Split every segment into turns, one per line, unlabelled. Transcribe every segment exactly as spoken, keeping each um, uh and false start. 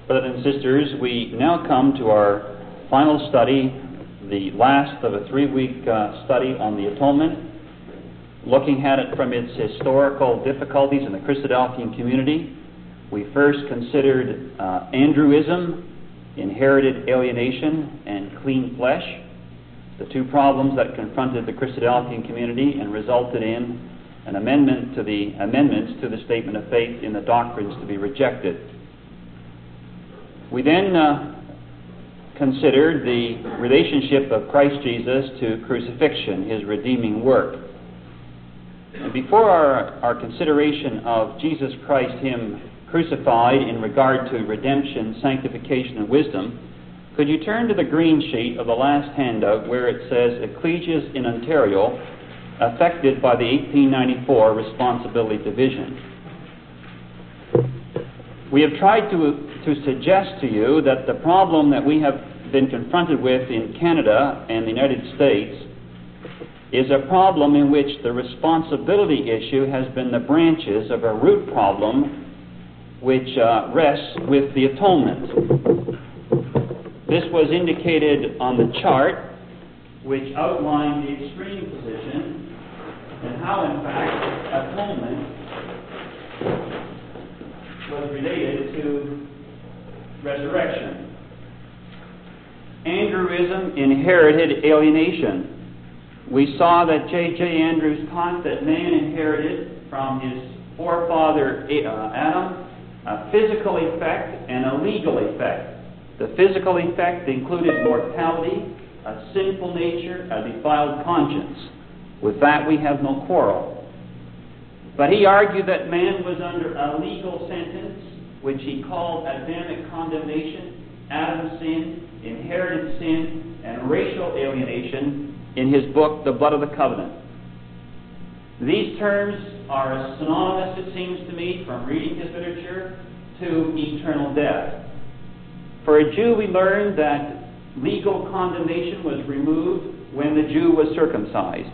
Brothers and sisters, we now come to our final study, the last of a three-week uh, study on the atonement, looking at it from its historical difficulties in the Christadelphian community. We first considered uh, Andrewism, inherited alienation, and clean flesh, the two problems that confronted the Christadelphian community and resulted in an amendment to the amendments to the statement of faith in the doctrines to be rejected. We then uh, considered the relationship of Christ Jesus to crucifixion, his redeeming work. And before our, our consideration of Jesus Christ, him crucified in regard to redemption, sanctification, and wisdom, could you turn to the green sheet of the last handout where it says Ecclesias in Ontario affected by the eighteen ninety-four Responsibility Division. We have tried to to suggest to you that the problem that we have been confronted with in Canada and the United States is a problem in which the responsibility issue has been the branches of a root problem which uh, rests with the atonement. This was indicated on the chart, which outlined the extreme position and how, in fact, atonement was related to resurrection. Andrewism, inherited alienation. We saw that J J Andrews taught that man inherited from his forefather uh, Adam a physical effect and a legal effect. The physical effect included mortality, a sinful nature, a defiled conscience. With that we have no quarrel. But he argued that man was under a legal sentence, which he called Adamic condemnation, Adam's sin, inherited sin, and racial alienation in his book, The Blood of the Covenant. These terms are synonymous, it seems to me, from reading his literature, to eternal death. For a Jew, we learned that legal condemnation was removed when the Jew was circumcised.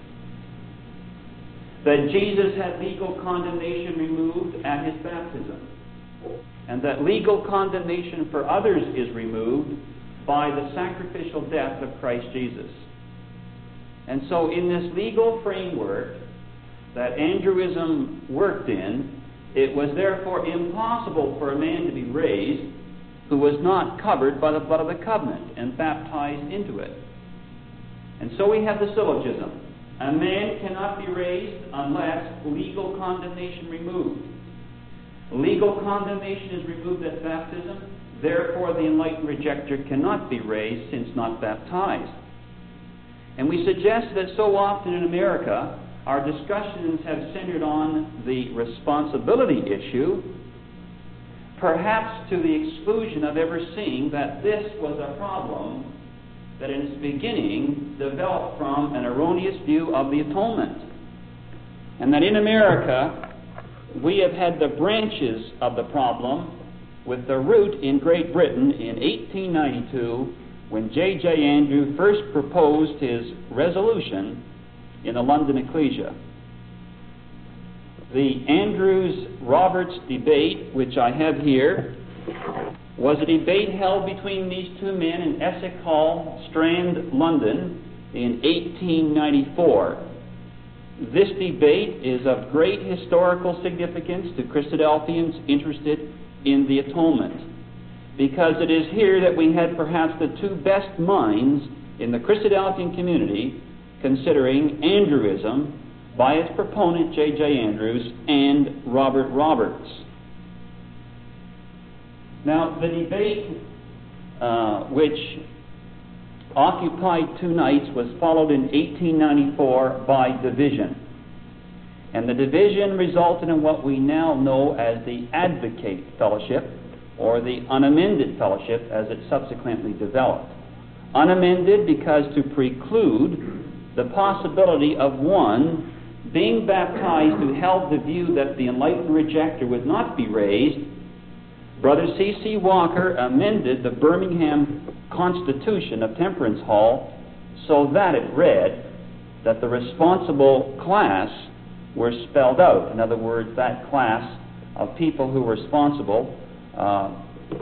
That Jesus had legal condemnation removed at his baptism. And that legal condemnation for others is removed by the sacrificial death of Christ Jesus. And so in this legal framework that Andrewism worked in, it was therefore impossible for a man to be raised who was not covered by the blood of the covenant and baptized into it. And so we have the syllogism. A man cannot be raised unless legal condemnation removed. Legal condemnation is removed at baptism, therefore the enlightened rejecter cannot be raised since not baptized. And we suggest that so often in America, our discussions have centered on the responsibility issue, perhaps to the exclusion of ever seeing that this was a problem that in its beginning developed from an erroneous view of the atonement. And that in America, we have had the branches of the problem with the root in Great Britain in eighteen ninety-two when J J Andrew first proposed his resolution in the London Ecclesia. The Andrews-Roberts debate, which I have here, was a debate held between these two men in Essex Hall, Strand, London, in eighteen ninety-four. This debate is of great historical significance to Christadelphians interested in the atonement, because it is here that we had perhaps the two best minds in the Christadelphian community considering Andrewism by its proponent J J Andrews and Robert Roberts. Now, the debate, uh, which occupied two nights, was followed in eighteen ninety-four by division. And the division resulted in what we now know as the Advocate Fellowship, or the Unamended Fellowship, as it subsequently developed. Unamended because to preclude the possibility of one being baptized who held the view that the enlightened rejecter would not be raised, Brother C C Walker amended the Birmingham Constitution of Temperance Hall so that it read that the responsible class were spelled out. In other words, that class of people who were responsible uh,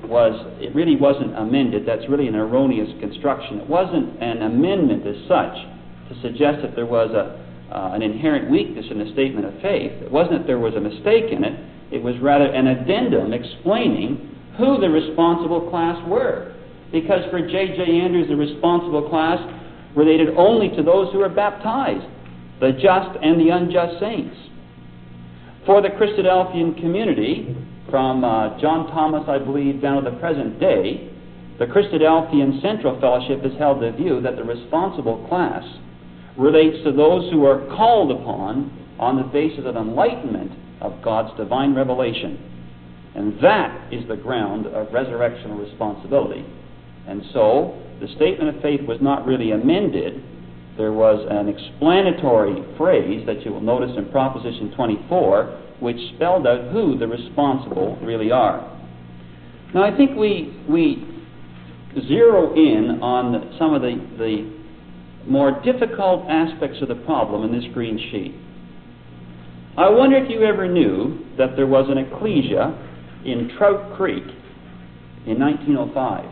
was, it really wasn't amended. That's really an erroneous construction. It wasn't an amendment as such to suggest that there was a, uh, an inherent weakness in the statement of faith. It wasn't that there was a mistake in it. It was rather an addendum explaining who the responsible class were. Because for J J Andrews, the responsible class related only to those who were baptized, the just and the unjust saints. For the Christadelphian community, from uh, John Thomas, I believe, down to the present day, the Christadelphian Central Fellowship has held the view that the responsible class relates to those who are called upon on the basis of enlightenment of God's divine revelation. And that is the ground of resurrectional responsibility. And so, the statement of faith was not really amended. There was an explanatory phrase that you will notice in Proposition twenty-four, which spelled out who the responsible really are. Now, I think we we zero in on some of the, the more difficult aspects of the problem in this green sheet. I wonder if you ever knew that there was an ecclesia in Trout Creek in nineteen oh five.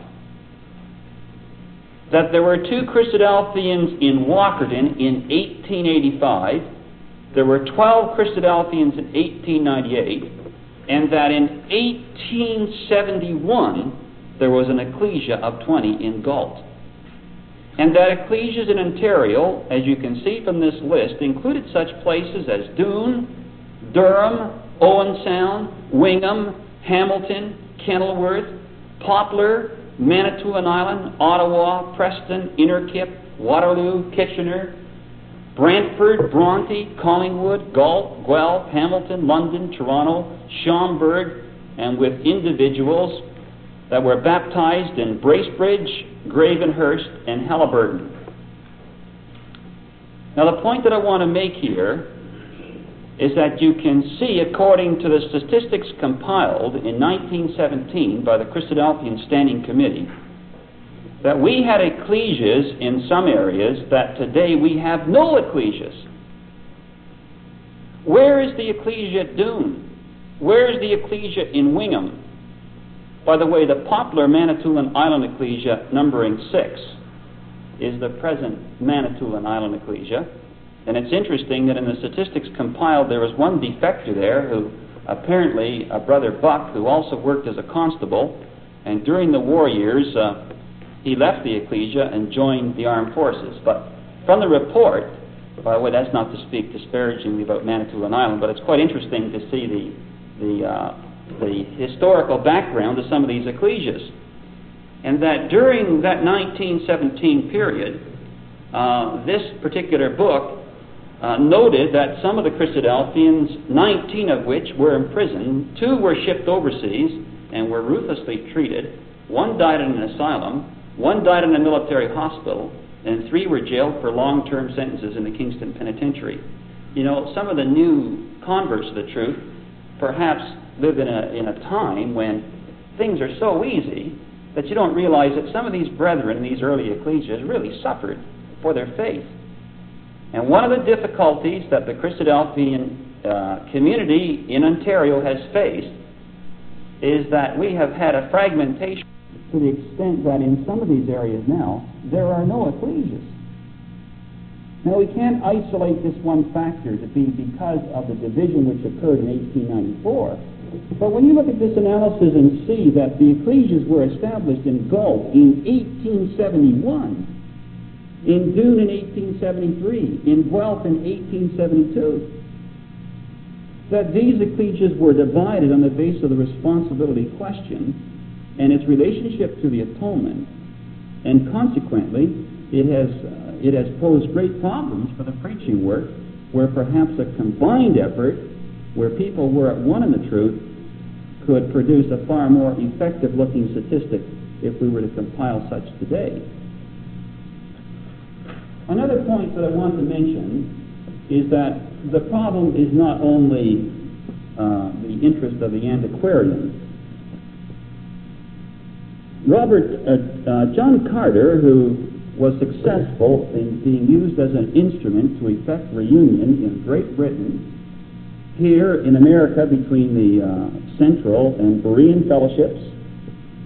That there were two Christadelphians in Walkerton in eighteen eighty-five, there were twelve Christadelphians in eighteen ninety-eight, and that in eighteen seventy-one there was an ecclesia of twenty in Galt. And that ecclesias in Ontario, as you can see from this list, included such places as Doon, Durham, Owen Sound, Wingham, Hamilton, Kenilworth, Poplar, Manitoulin Island, Ottawa, Preston, Innerkip, Waterloo, Kitchener, Brantford, Bronte, Collingwood, Galt, Guelph, Hamilton, London, Toronto, Schomberg, and with individuals that were baptized in Bracebridge, Gravenhurst, and Halliburton. Now, the point that I want to make here is that you can see, according to the statistics compiled in nineteen seventeen by the Christadelphian Standing Committee, that we had ecclesias in some areas that today we have no ecclesias. Where is the ecclesia at Doon? Where is the ecclesia in Wingham? By the way, the Poplar Manitoulin Island Ecclesia, numbering six, is the present Manitoulin Island Ecclesia. And it's interesting that in the statistics compiled, there was one defector there who apparently, a Brother Buck, who also worked as a constable, and during the war years, uh, he left the ecclesia and joined the armed forces. But from the report, by the way, that's not to speak disparagingly about Manitoulin Island, but it's quite interesting to see the the uh, the historical background of some of these ecclesias. And that during that nineteen seventeen period, uh, this particular book uh, noted that some of the Christadelphians, nineteen of which were imprisoned, two were shipped overseas and were ruthlessly treated, one died in an asylum, one died in a military hospital, and three were jailed for long-term sentences in the Kingston Penitentiary. You know, some of the new converts to the truth perhaps live in a, in a time when things are so easy that you don't realize that some of these brethren in these early ecclesias really suffered for their faith. And one of the difficulties that the Christadelphian uh, community in Ontario has faced is that we have had a fragmentation to the extent that in some of these areas now, there are no ecclesias. Now, we can't isolate this one factor to be because of the division which occurred in eighteen ninety-four. But when you look at this analysis and see that the ecclesias were established in Galt in eighteen seventy-one, in Doon in eighteen seventy-three, in Guelph in eighteen seventy-two, that these ecclesias were divided on the basis of the responsibility question and its relationship to the atonement, and consequently, it has uh, it has posed great problems for the preaching work, where perhaps a combined effort, where people were at one in the truth, could produce a far more effective-looking statistic if we were to compile such today. Another point that I want to mention is that the problem is not only uh, the interest of the antiquarian. Robert uh, uh, John Carter, who was successful in being used as an instrument to effect reunion in Great Britain, here in America between the uh, Central and Berean fellowships,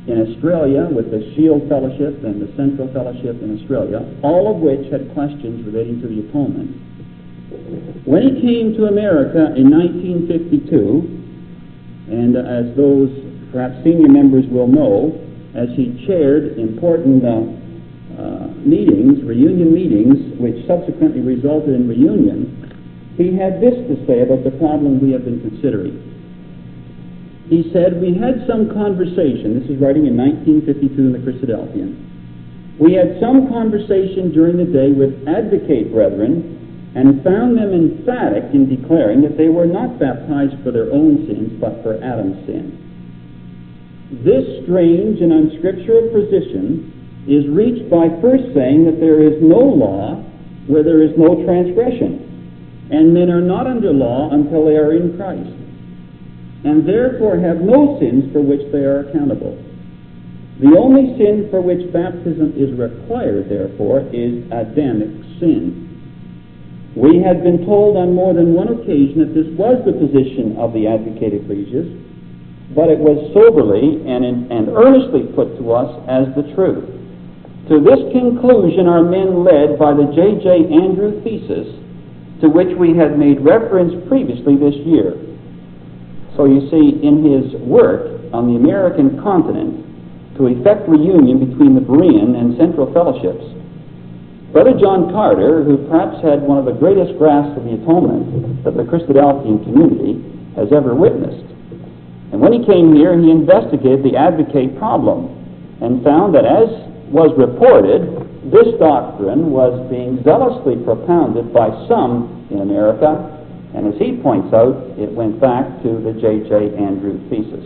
in Australia with the Shield Fellowship and the Central Fellowship in Australia, all of which had questions relating to the atonement. When he came to America in nineteen fifty-two, and as those perhaps senior members will know, as he chaired important uh, uh, meetings, reunion meetings, which subsequently resulted in reunion, he had this to say about the problem we have been considering. He said, "We had some conversation," this is writing in nineteen fifty-two in the Christadelphian, "we had some conversation during the day with advocate brethren and found them emphatic in declaring that they were not baptized for their own sins, but for Adam's sin. This strange and unscriptural position is reached by first saying that there is no law where there is no transgression, and men are not under law until they are in Christ, and therefore have no sins for which they are accountable. The only sin for which baptism is required, therefore, is Adamic sin. We had been told on more than one occasion that this was the position of the advocate ecclesias, but it was soberly and, in, and earnestly put to us as the truth. To this conclusion are men led by the J J Andrew thesis, to which we had made reference previously this year." So you see, in his work on the American continent to effect reunion between the Berean and Central Fellowships, Brother John Carter, who perhaps had one of the greatest grasps of the atonement that the Christadelphian community has ever witnessed, and when he came here, he investigated the advocate problem and found that, as was reported, this doctrine was being zealously propounded by some in America, and as he points out, it went back to the J J Andrew thesis.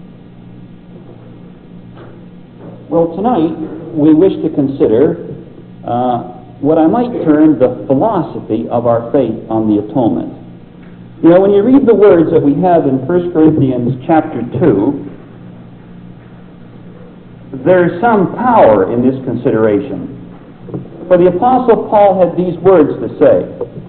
Well, tonight we wish to consider uh, what I might term the philosophy of our faith on the atonement. You know, when you read the words that we have in First Corinthians chapter two, there's some power in this consideration. For the Apostle Paul had these words to say,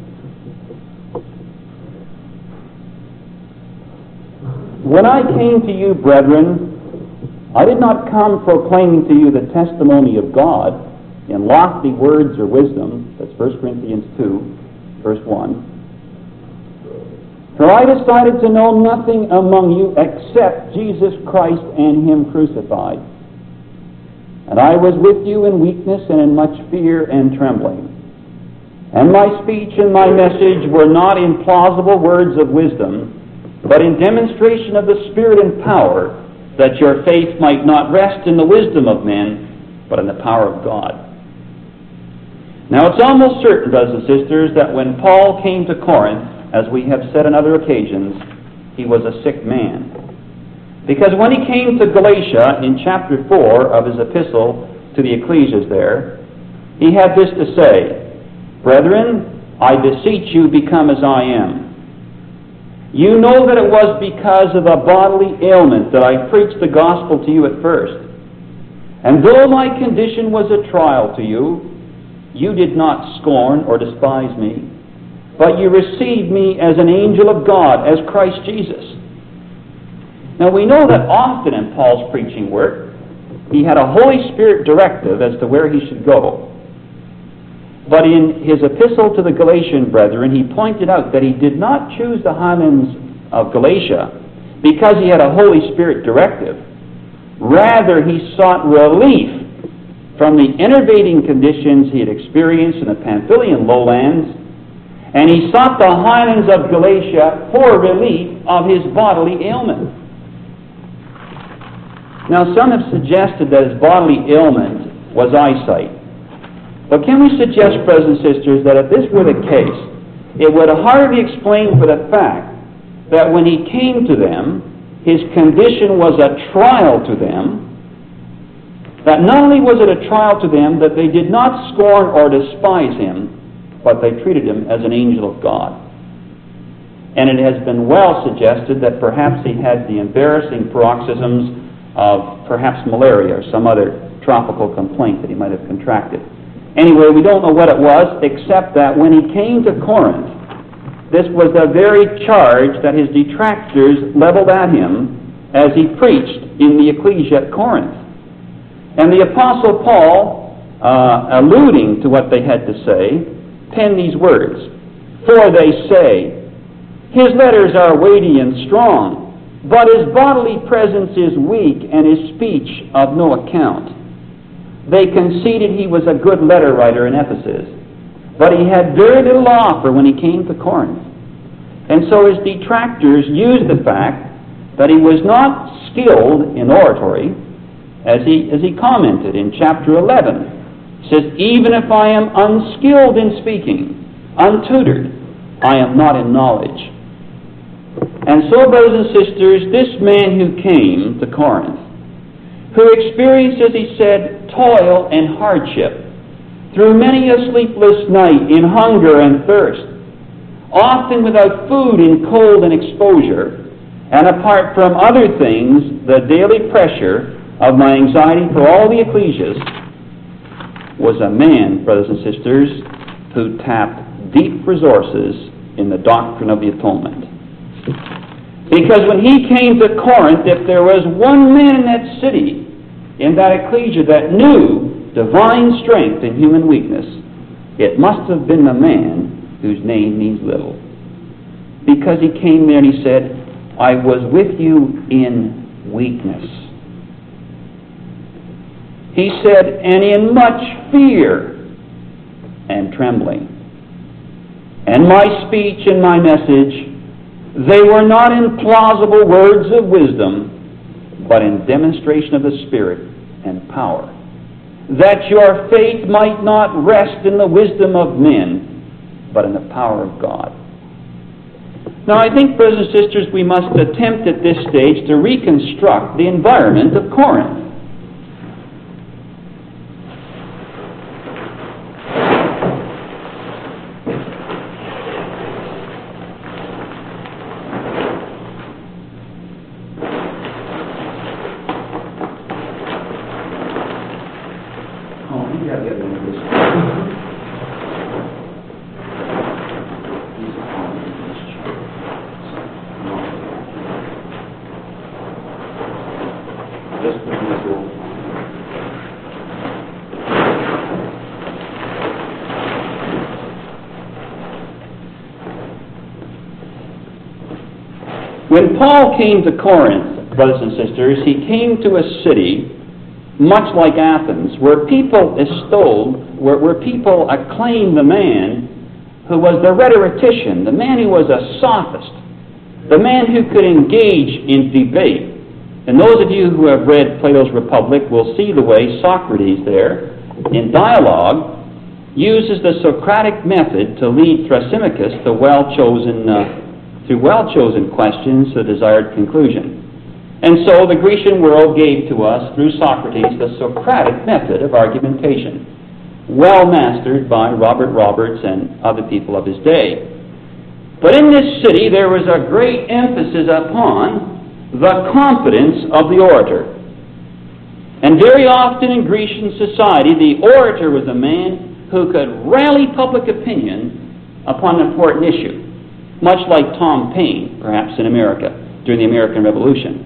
"When I came to you, brethren, I did not come proclaiming to you the testimony of God in lofty words or wisdom." That's First Corinthians two, verse one. "For I decided to know nothing among you except Jesus Christ and Him crucified. And I was with you in weakness and in much fear and trembling. And my speech and my message were not in plausible words of wisdom, but in demonstration of the Spirit and power, that your faith might not rest in the wisdom of men, but in the power of God." Now it's almost certain, brothers and sisters, that when Paul came to Corinth, as we have said on other occasions, he was a sick man. Because when he came to Galatia in chapter four of his epistle to the ecclesias there, he had this to say, "Brethren, I beseech you, become as I am. You know that it was because of a bodily ailment that I preached the gospel to you at first. And though my condition was a trial to you, you did not scorn or despise me, but you received me as an angel of God, as Christ Jesus." Now we know that often in Paul's preaching work, he had a Holy Spirit directive as to where he should go. But in his epistle to the Galatian brethren, he pointed out that he did not choose the highlands of Galatia because he had a Holy Spirit directive. Rather, he sought relief from the enervating conditions he had experienced in the Pamphylian lowlands, and he sought the highlands of Galatia for relief of his bodily ailment. Now, some have suggested that his bodily ailment was eyesight. But can we suggest, brothers and sisters, that if this were the case, it would hardly explain for the fact that when he came to them, his condition was a trial to them, that not only was it a trial to them that they did not scorn or despise him, but they treated him as an angel of God. And it has been well suggested that perhaps he had the embarrassing paroxysms of perhaps malaria or some other tropical complaint that he might have contracted. Anyway, we don't know what it was, except that when he came to Corinth, this was the very charge that his detractors leveled at him as he preached in the ecclesia at Corinth. And the Apostle Paul, uh, alluding to what they had to say, penned these words, "For they say, his letters are weighty and strong, but his bodily presence is weak and his speech of no account. They conceded he was a good letter writer in Ephesus, but he had very little to offer when he came to Corinth." And so his detractors used the fact that he was not skilled in oratory, as he, as he commented in chapter eleven. He says, "Even if I am unskilled in speaking, untutored, I am not in knowledge." And so, brothers and sisters, this man who came to Corinth, who experienced, as he said, toil and hardship, through many a sleepless night in hunger and thirst, often without food in cold and exposure, and apart from other things, the daily pressure of my anxiety for all the ecclesias, was a man, brothers and sisters, who tapped deep resources in the doctrine of the atonement. Because when he came to Corinth, if there was one man in that city, in that ecclesia, that knew divine strength in human weakness, it must have been the man whose name means little. Because he came there and he said, "I was with you in weakness." He said, "and in much fear and trembling. And my speech and my message, they were not in plausible words of wisdom, but in demonstration of the Spirit and power, that your faith might not rest in the wisdom of men, but in the power of God." Now, I think, brothers and sisters, we must attempt at this stage to reconstruct the environment of Corinth. When Paul came to Corinth, brothers and sisters, he came to a city much like Athens, where people extolled, where, where people acclaimed the man who was the rhetorician, the man who was a sophist, the man who could engage in debate. And those of you who have read Plato's Republic will see the way Socrates there, in dialogue, uses the Socratic method to lead Thrasymachus to well-chosen uh, through well-chosen questions to the desired conclusion. And so the Grecian world gave to us, through Socrates, the Socratic method of argumentation, well mastered by Robert Roberts and other people of his day. But in this city there was a great emphasis upon the competence of the orator. And very often in Grecian society, the orator was a man who could rally public opinion upon an important issue, much like Tom Paine, perhaps in America, during the American Revolution.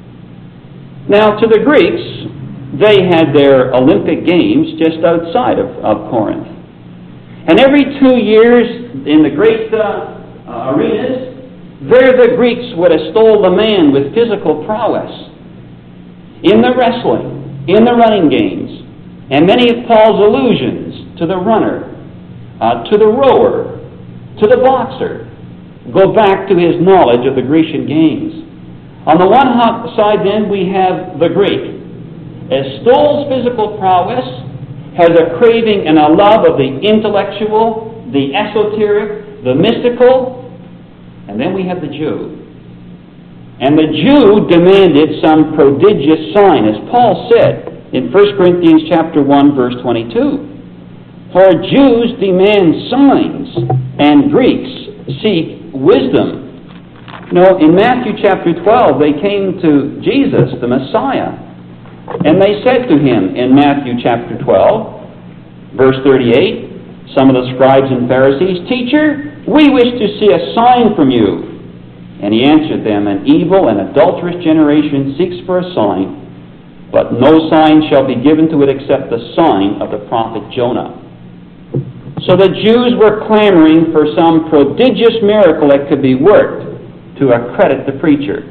Now, to the Greeks, they had their Olympic Games just outside of, of Corinth. And every two years in the great uh, uh, arenas, there the Greeks would extol the man with physical prowess in the wrestling, in the running games, and many of Paul's allusions to the runner, uh, to the rower, to the boxer, go back to his knowledge of the Grecian games. On the one side, then, we have the Greek. Extols physical prowess, has a craving and a love of the intellectual, the esoteric, the mystical, and then we have the Jew. And the Jew demanded some prodigious sign, as Paul said in First Corinthians chapter one, verse twenty-two. For Jews demand signs, and Greeks seek wisdom. No, in Matthew chapter twelve, they came to Jesus, the Messiah, and they said to him in Matthew chapter twelve, verse thirty-eight, some of the scribes and Pharisees, "Teacher, we wish to see a sign from you." And he answered them, An evil and adulterous generation seeks for a sign, but no sign shall be given to it except the sign of the prophet Jonah. So the Jews were clamoring for some prodigious miracle that could be worked to accredit the preacher.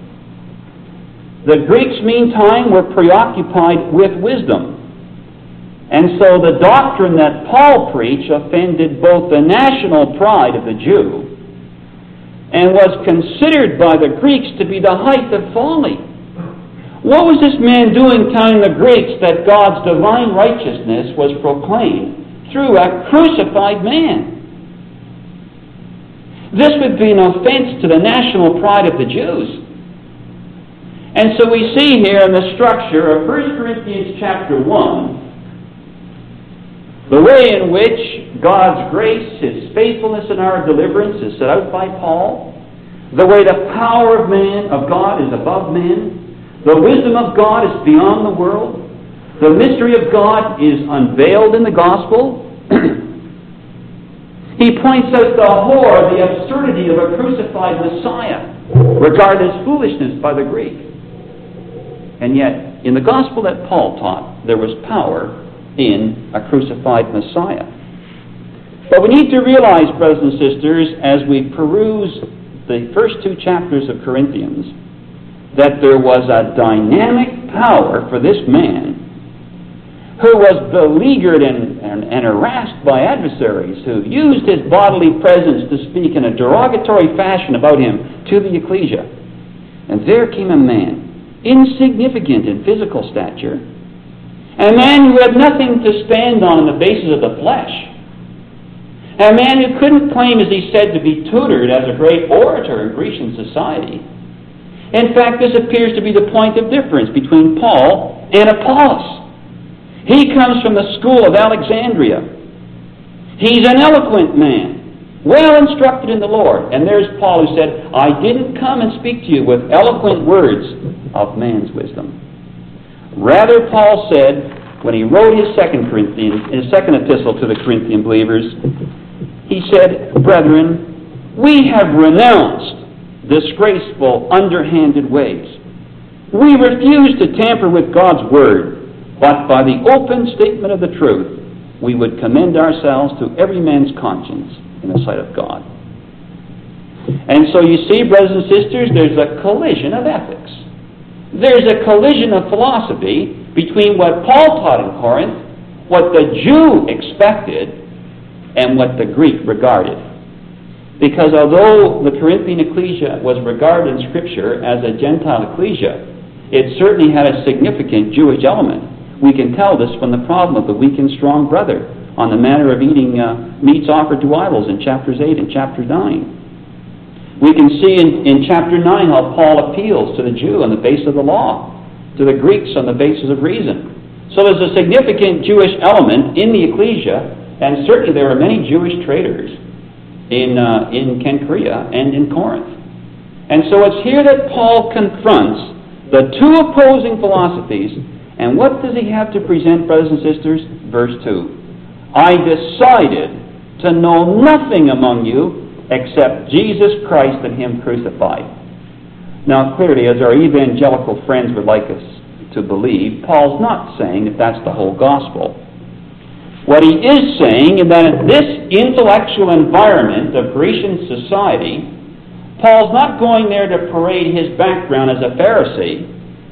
The Greeks, meantime, were preoccupied with wisdom. And so the doctrine that Paul preached offended both the national pride of the Jew and was considered by the Greeks to be the height of folly. What was this man doing telling the Greeks that God's divine righteousness was proclaimed through a crucified man? This would be an offense to the national pride of the Jews. And so we see here in the structure of First Corinthians chapter one, the way in which God's grace, His faithfulness in our deliverance is set out by Paul, the way the power of man, of God is above men, the wisdom of God is beyond the world, the mystery of God is unveiled in the gospel. He points out the horror, the absurdity of a crucified Messiah, regarded as foolishness by the Greek. And yet, in the gospel that Paul taught, there was power in a crucified Messiah. But we need to realize, brothers and sisters, as we peruse the first two chapters of Corinthians, that there was a dynamic power for this man who was beleaguered and, and, and harassed by adversaries who used his bodily presence to speak in a derogatory fashion about him to the ecclesia. And there came a man, insignificant in physical stature, a man who had nothing to stand on in the basis of the flesh, a man who couldn't claim, as he said, to be tutored as a great orator in Grecian society. In fact, this appears to be the point of difference between Paul and Apollos. He comes from the school of Alexandria. He's an eloquent man, well instructed in the Lord. And there's Paul who said, I didn't come and speak to you with eloquent words of man's wisdom. Rather, Paul said, when he wrote his second Corinthians, his second epistle to the Corinthian believers, he said, Brethren, we have renounced disgraceful, underhanded ways. We refuse to tamper with God's word, but by the open statement of the truth, we would commend ourselves to every man's conscience in the sight of God. And so you see, brothers and sisters, there's a collision of ethics. There's a collision of philosophy between what Paul taught in Corinth, what the Jew expected, and what the Greek regarded. Because although the Corinthian ecclesia was regarded in Scripture as a Gentile ecclesia, it certainly had a significant Jewish element. We can tell this from the problem of the weak and strong brother on the matter of eating uh, meats offered to idols in chapters eight and chapter nine. We can see in, in chapter nine how Paul appeals to the Jew on the basis of the law, to the Greeks on the basis of reason. So there's a significant Jewish element in the ecclesia, and certainly there are many Jewish traders in, uh, in Cenchrea and in Corinth. And so it's here that Paul confronts the two opposing philosophies. And what does he have to present, brothers and sisters? Verse two. I decided to know nothing among you except Jesus Christ and Him crucified. Now, clearly, as our evangelical friends would like us to believe, Paul's not saying that that's the whole gospel. What he is saying is that in this intellectual environment of Grecian society, Paul's not going there to parade his background as a Pharisee.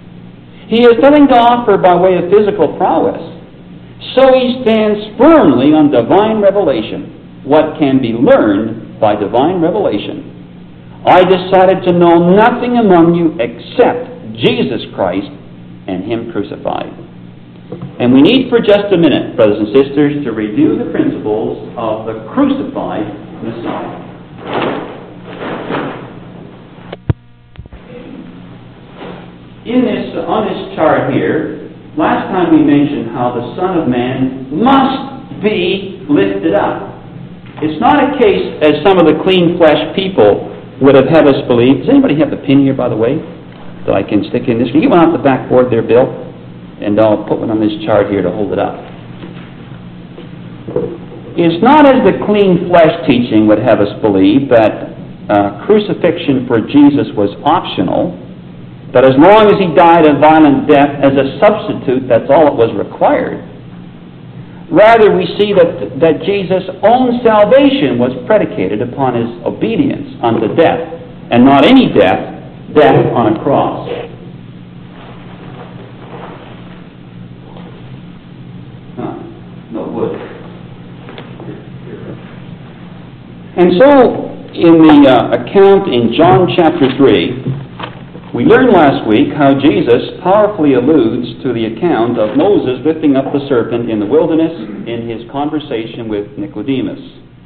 He has nothing to offer by way of physical prowess. So he stands firmly on divine revelation, what can be learned by divine revelation. I decided to know nothing among you except Jesus Christ and Him crucified. And we need for just a minute, brothers and sisters, to review the principles of the crucified Messiah. In this, on this chart here, last time we mentioned how the Son of Man must be lifted up. It's not a case, as some of the clean-flesh people would have had us believe. Does anybody have the pin here, by the way, that I can stick in this? Can you get one off the backboard there, Bill? And I'll put one on this chart here to hold it up. It's not as the clean-flesh teaching would have us believe that uh, crucifixion for Jesus was optional, that as long as he died a violent death as a substitute, that's all that was required. Rather, we see that, that Jesus' own salvation was predicated upon his obedience unto death, and not any death, death on a cross. Huh, no wood. And so, in the uh, account in John chapter three, we learned last week how Jesus powerfully alludes to the account of Moses lifting up the serpent in the wilderness in his conversation with Nicodemus.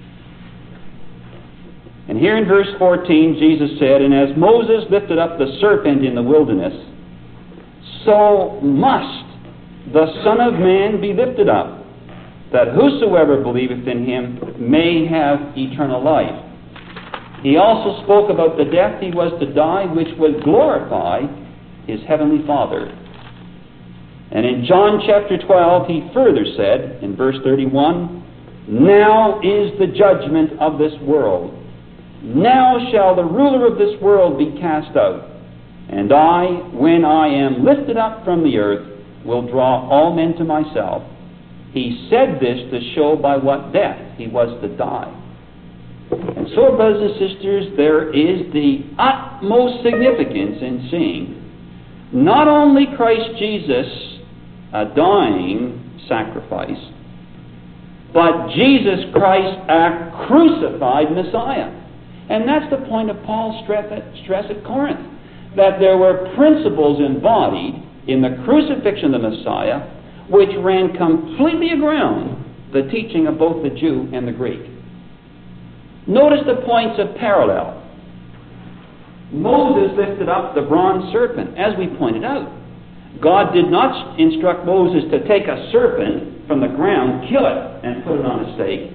And here in verse fourteen, Jesus said, "And as Moses lifted up the serpent in the wilderness, so must the Son of Man be lifted up, that whosoever believeth in him may have eternal life." He also spoke about the death he was to die, which would glorify his heavenly Father. And in John chapter twelve, he further said, in verse thirty-one, "Now is the judgment of this world. Now shall the ruler of this world be cast out. And I, when I am lifted up from the earth, will draw all men to myself." He said this to show by what death he was to die. And so, brothers and sisters, there is the utmost significance in seeing not only Christ Jesus, a dying sacrifice, but Jesus Christ, a crucified Messiah. And that's the point of Paul's stress at Corinth, that there were principles embodied in the crucifixion of the Messiah which ran completely aground the teaching of both the Jew and the Greek. Notice the points of parallel. Moses lifted up the bronze serpent, as we pointed out. God did not instruct Moses to take a serpent from the ground, kill it, and put it on a stake.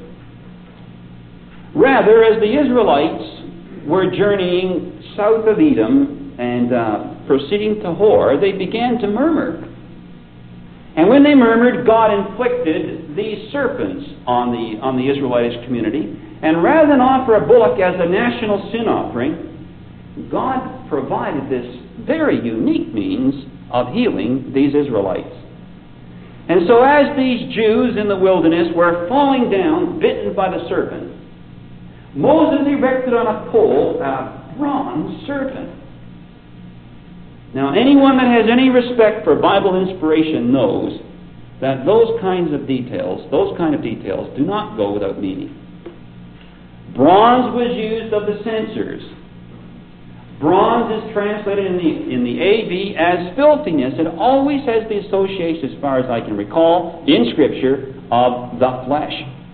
Rather, as the Israelites were journeying south of Edom and uh, proceeding to Hor, they began to murmur. And when they murmured, God inflicted these serpents on the, on the Israelitish community. And rather than offer a bullock as a national sin offering, God provided this very unique means of healing these Israelites. And so as these Jews in the wilderness were falling down, bitten by the serpent, Moses erected on a pole a bronze serpent. Now, anyone that has any respect for Bible inspiration knows that those kinds of details, those kind of details, do not go without meaning. Bronze was used of the censers. Bronze is translated in the, in the A B as filthiness. It always has the association, as far as I can recall, in Scripture, of the flesh.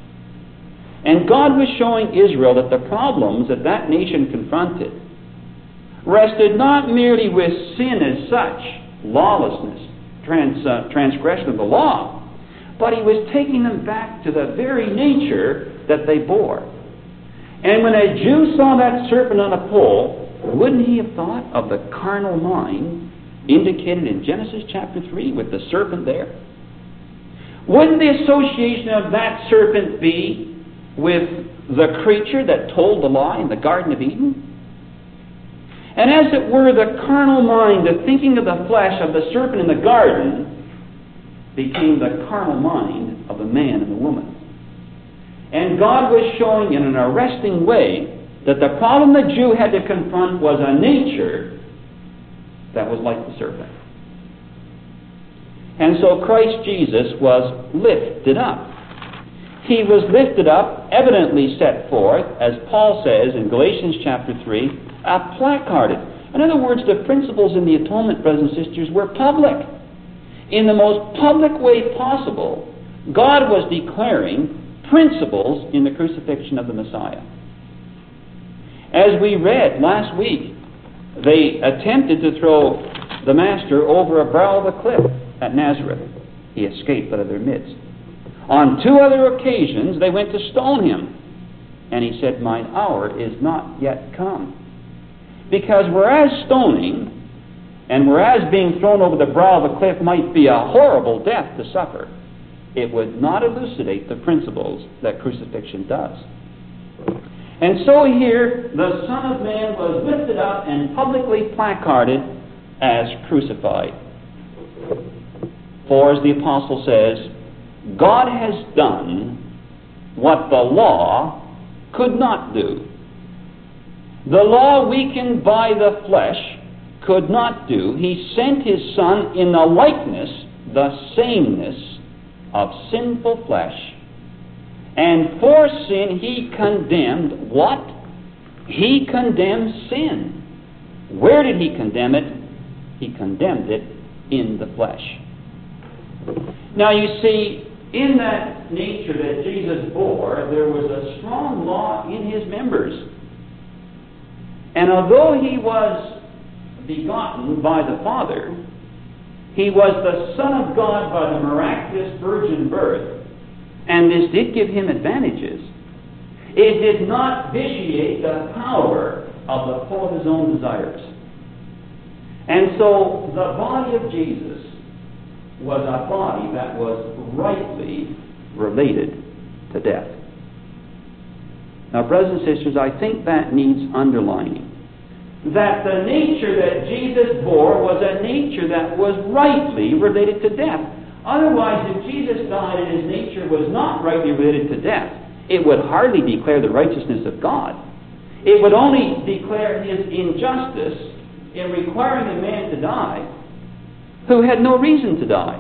And God was showing Israel that the problems that that nation confronted rested not merely with sin as such, lawlessness, trans, uh, transgression of the law, but He was taking them back to the very nature that they bore. And when a Jew saw that serpent on a pole, wouldn't he have thought of the carnal mind indicated in Genesis chapter three with the serpent there? Wouldn't the association of that serpent be with the creature that told the lie in the Garden of Eden? And as it were, the carnal mind, the thinking of the flesh of the serpent in the garden, became the carnal mind of the man and the woman. And God was showing in an arresting way that the problem the Jew had to confront was a nature that was like the serpent. And so Christ Jesus was lifted up. He was lifted up, evidently set forth, as Paul says in Galatians chapter three, a placarded. In other words, the principles in the atonement, brothers and sisters, were public. In the most public way possible, God was declaring principles in the crucifixion of the Messiah. As we read last week, they attempted to throw the Master over a brow of a cliff at Nazareth. He escaped out of their midst. On two other occasions, they went to stone him. And he said, "Mine hour is not yet come." Because whereas stoning and whereas being thrown over the brow of a cliff might be a horrible death to suffer, it would not elucidate the principles that crucifixion does.
And so here, the Son of Man was lifted up and publicly placarded as crucified. For, as the Apostle says, God has done what the law could not do. The law, weakened by the flesh, could not do. He sent His Son in the likeness, the sameness of sinful flesh. And for sin He condemned what? He condemned sin. Where did He condemn it? He condemned it in the flesh. Now you see, in that nature that Jesus bore, there was a strong law in His members. And although He was begotten by the Father, He was the Son of God by the miraculous virgin birth, and this did give Him advantages. It did not vitiate the power of the pull of His own desires. And so the body of Jesus was a body that was rightly related to death. Now, brothers and sisters, I think that needs underlining. That the nature that Jesus bore was a nature that was rightly related to death. Otherwise, if Jesus died and His nature was not rightly related to death, it would hardly declare the righteousness of God. It would only declare His injustice in requiring a man to die who had no reason to die.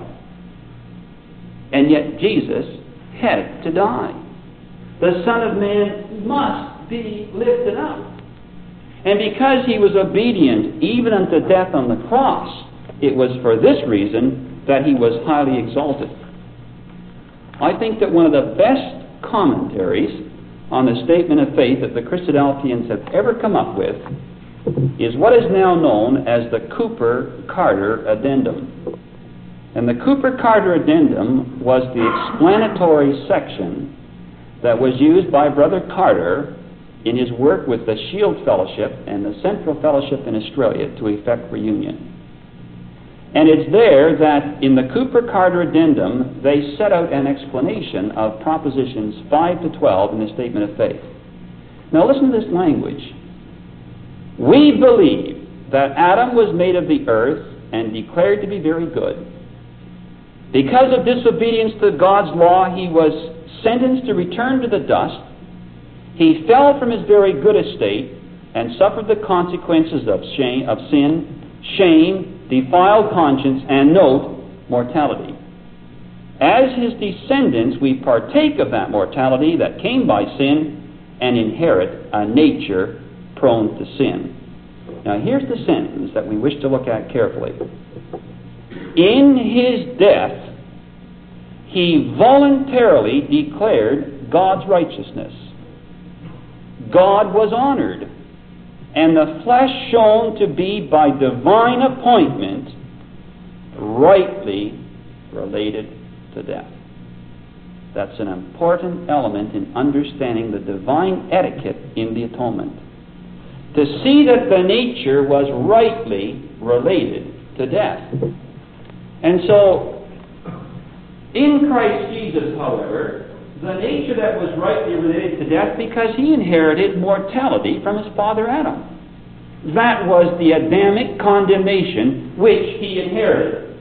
And yet Jesus had to die. The Son of Man must be lifted up. And because He was obedient even unto death on the cross, it was for this reason that He was highly exalted. I think that one of the best commentaries on the statement of faith that the Christadelphians have ever come up with is what is now known as the Cooper-Carter Addendum. And the Cooper-Carter Addendum was the explanatory section that was used by Brother Carter in his work with the Shield Fellowship and the Central Fellowship in Australia to effect reunion. And it's there that in the Cooper-Carter Addendum they set out an explanation of propositions five to twelve in the Statement of Faith. Now listen to this language. We believe that Adam was made of the earth and declared to be very good. Because of disobedience to God's law, he was sentenced to return to the dust. He fell from his very good estate and suffered the consequences of shame, of sin, shame, defiled conscience, and note, mortality. As his descendants, we partake of that mortality that came by sin and inherit a nature prone to sin. Now here's the sentence that we wish to look at carefully. In his death, he voluntarily declared God's righteousness. God was honored, and the flesh shown to be by divine appointment rightly related to death. That's an important element in understanding the divine etiquette in the atonement. To see that the nature was rightly related to death. And so, in Christ Jesus, however, the nature that was rightly related to death because he inherited mortality from his father Adam. That was the Adamic condemnation which he inherited.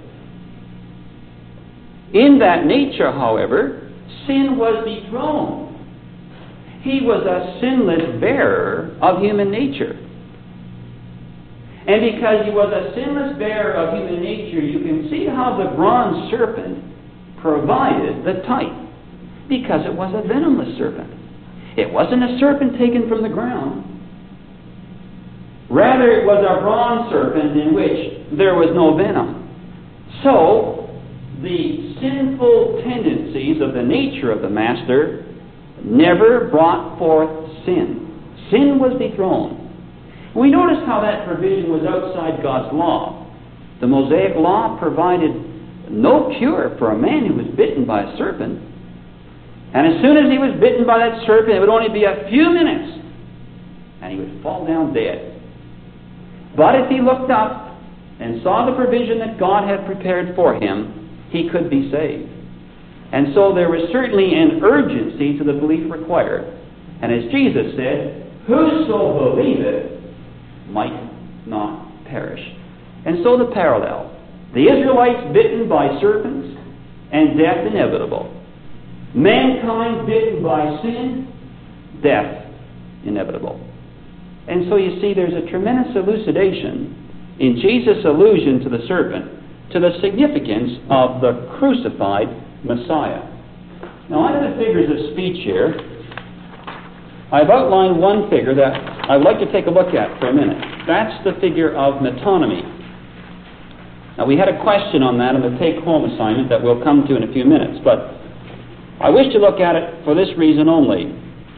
In that nature, however, sin was dethroned. He was a sinless bearer of human nature. And because he was a sinless bearer of human nature, you can see how the bronze serpent provided the type. Because it was a venomless serpent. It wasn't a serpent taken from the ground. Rather, it was a bronze serpent in which there was no venom. So, the sinful tendencies of the nature of the Master never brought forth sin. Sin was dethroned. We notice how that provision was outside God's law. The Mosaic law provided no cure for a man who was bitten by a serpent. And as soon as he was bitten by that serpent, it would only be a few minutes, and he would fall down dead. But if he looked up and saw the provision that God had prepared for him, he could be saved. And so there was certainly an urgency to the belief required. And as Jesus said, whoso believeth might not perish. And so the parallel. The Israelites bitten by serpents and death inevitable. Mankind bitten by sin, death inevitable. And so you see there's a tremendous elucidation in Jesus' allusion to the serpent to the significance of the crucified Messiah. Now, under the figures of speech here, I've outlined one figure that I'd like to take a look at for a minute. That's the figure of metonymy. Now, we had a question on that in the take-home assignment that we'll come to in a few minutes, but I wish to look at it for this reason only.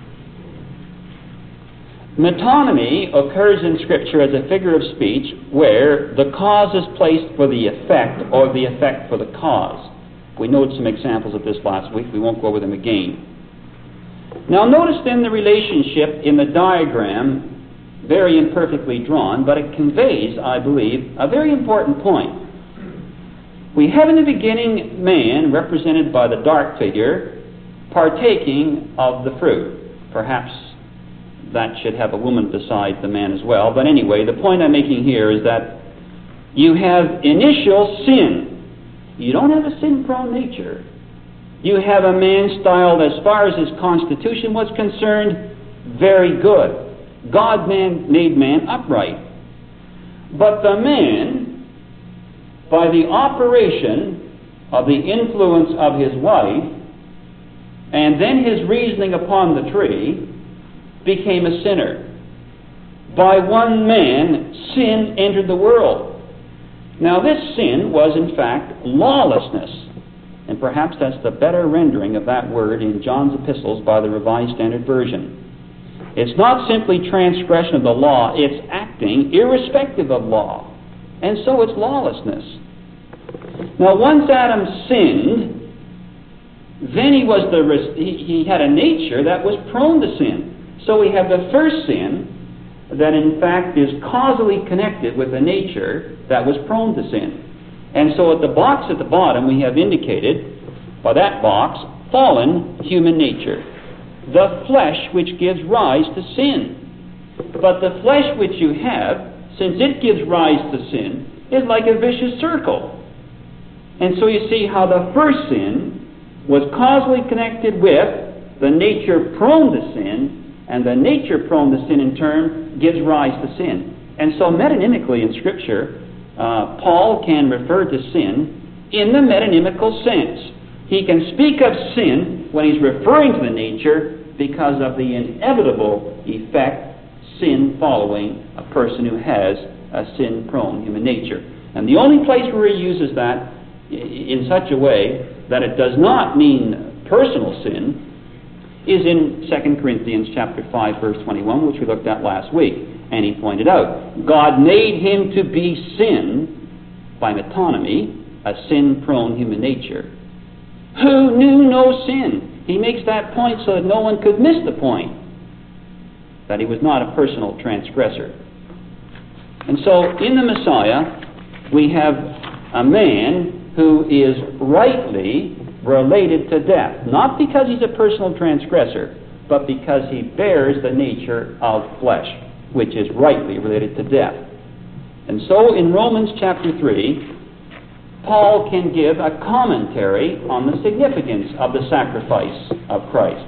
Metonymy occurs in Scripture as a figure of speech where the cause is placed for the effect or the effect for the cause. We noted some examples of this last week. We won't go over them again. Now notice then the relationship in the diagram, very imperfectly drawn, but it conveys, I believe, a very important point. We have in the beginning man, represented by the dark figure, partaking of the fruit. Perhaps that should have a woman beside the man as well. But anyway, the point I'm making here is that you have initial sin. You don't have a sin-prone nature. You have a man styled, as far as his constitution was concerned, very good. God man made man upright. But the man, by the operation of the influence of his wife, and then his reasoning upon the tree, became a sinner. By one man, sin entered the world. Now this sin was in fact lawlessness. And perhaps that's the better rendering of that word in John's epistles by the Revised Standard Version. It's not simply transgression of the law, it's acting irrespective of law. And so it's lawlessness. Now once Adam sinned, then he was the he, he had a nature that was prone to sin. So we have the first sin that in fact is causally connected with a nature that was prone to sin. And so at the box at the bottom we have indicated, by that box, fallen human nature. The flesh which gives rise to sin. But the flesh which you have, since it gives rise to sin, is like a vicious circle. And so you see how the first sin was causally connected with the nature prone to sin, and the nature prone to sin in turn gives rise to sin. And so metonymically in Scripture, uh, Paul can refer to sin in the metonymical sense. He can speak of sin when he's referring to the nature because of the inevitable effect sin following a person who has a sin-prone human nature. And the only place where he uses that in such a way that it does not mean personal sin is in Second Corinthians chapter five, verse twenty-one, which we looked at last week. And he pointed out, God made him to be sin by metonymy, a sin-prone human nature, who knew no sin. He makes that point so that no one could miss the point, that he was not a personal transgressor. And so in the Messiah, we have a man who is rightly related to death, not because he's a personal transgressor, but because he bears the nature of flesh, which is rightly related to death. And so in Romans chapter three, Paul can give a commentary on the significance of the sacrifice of Christ.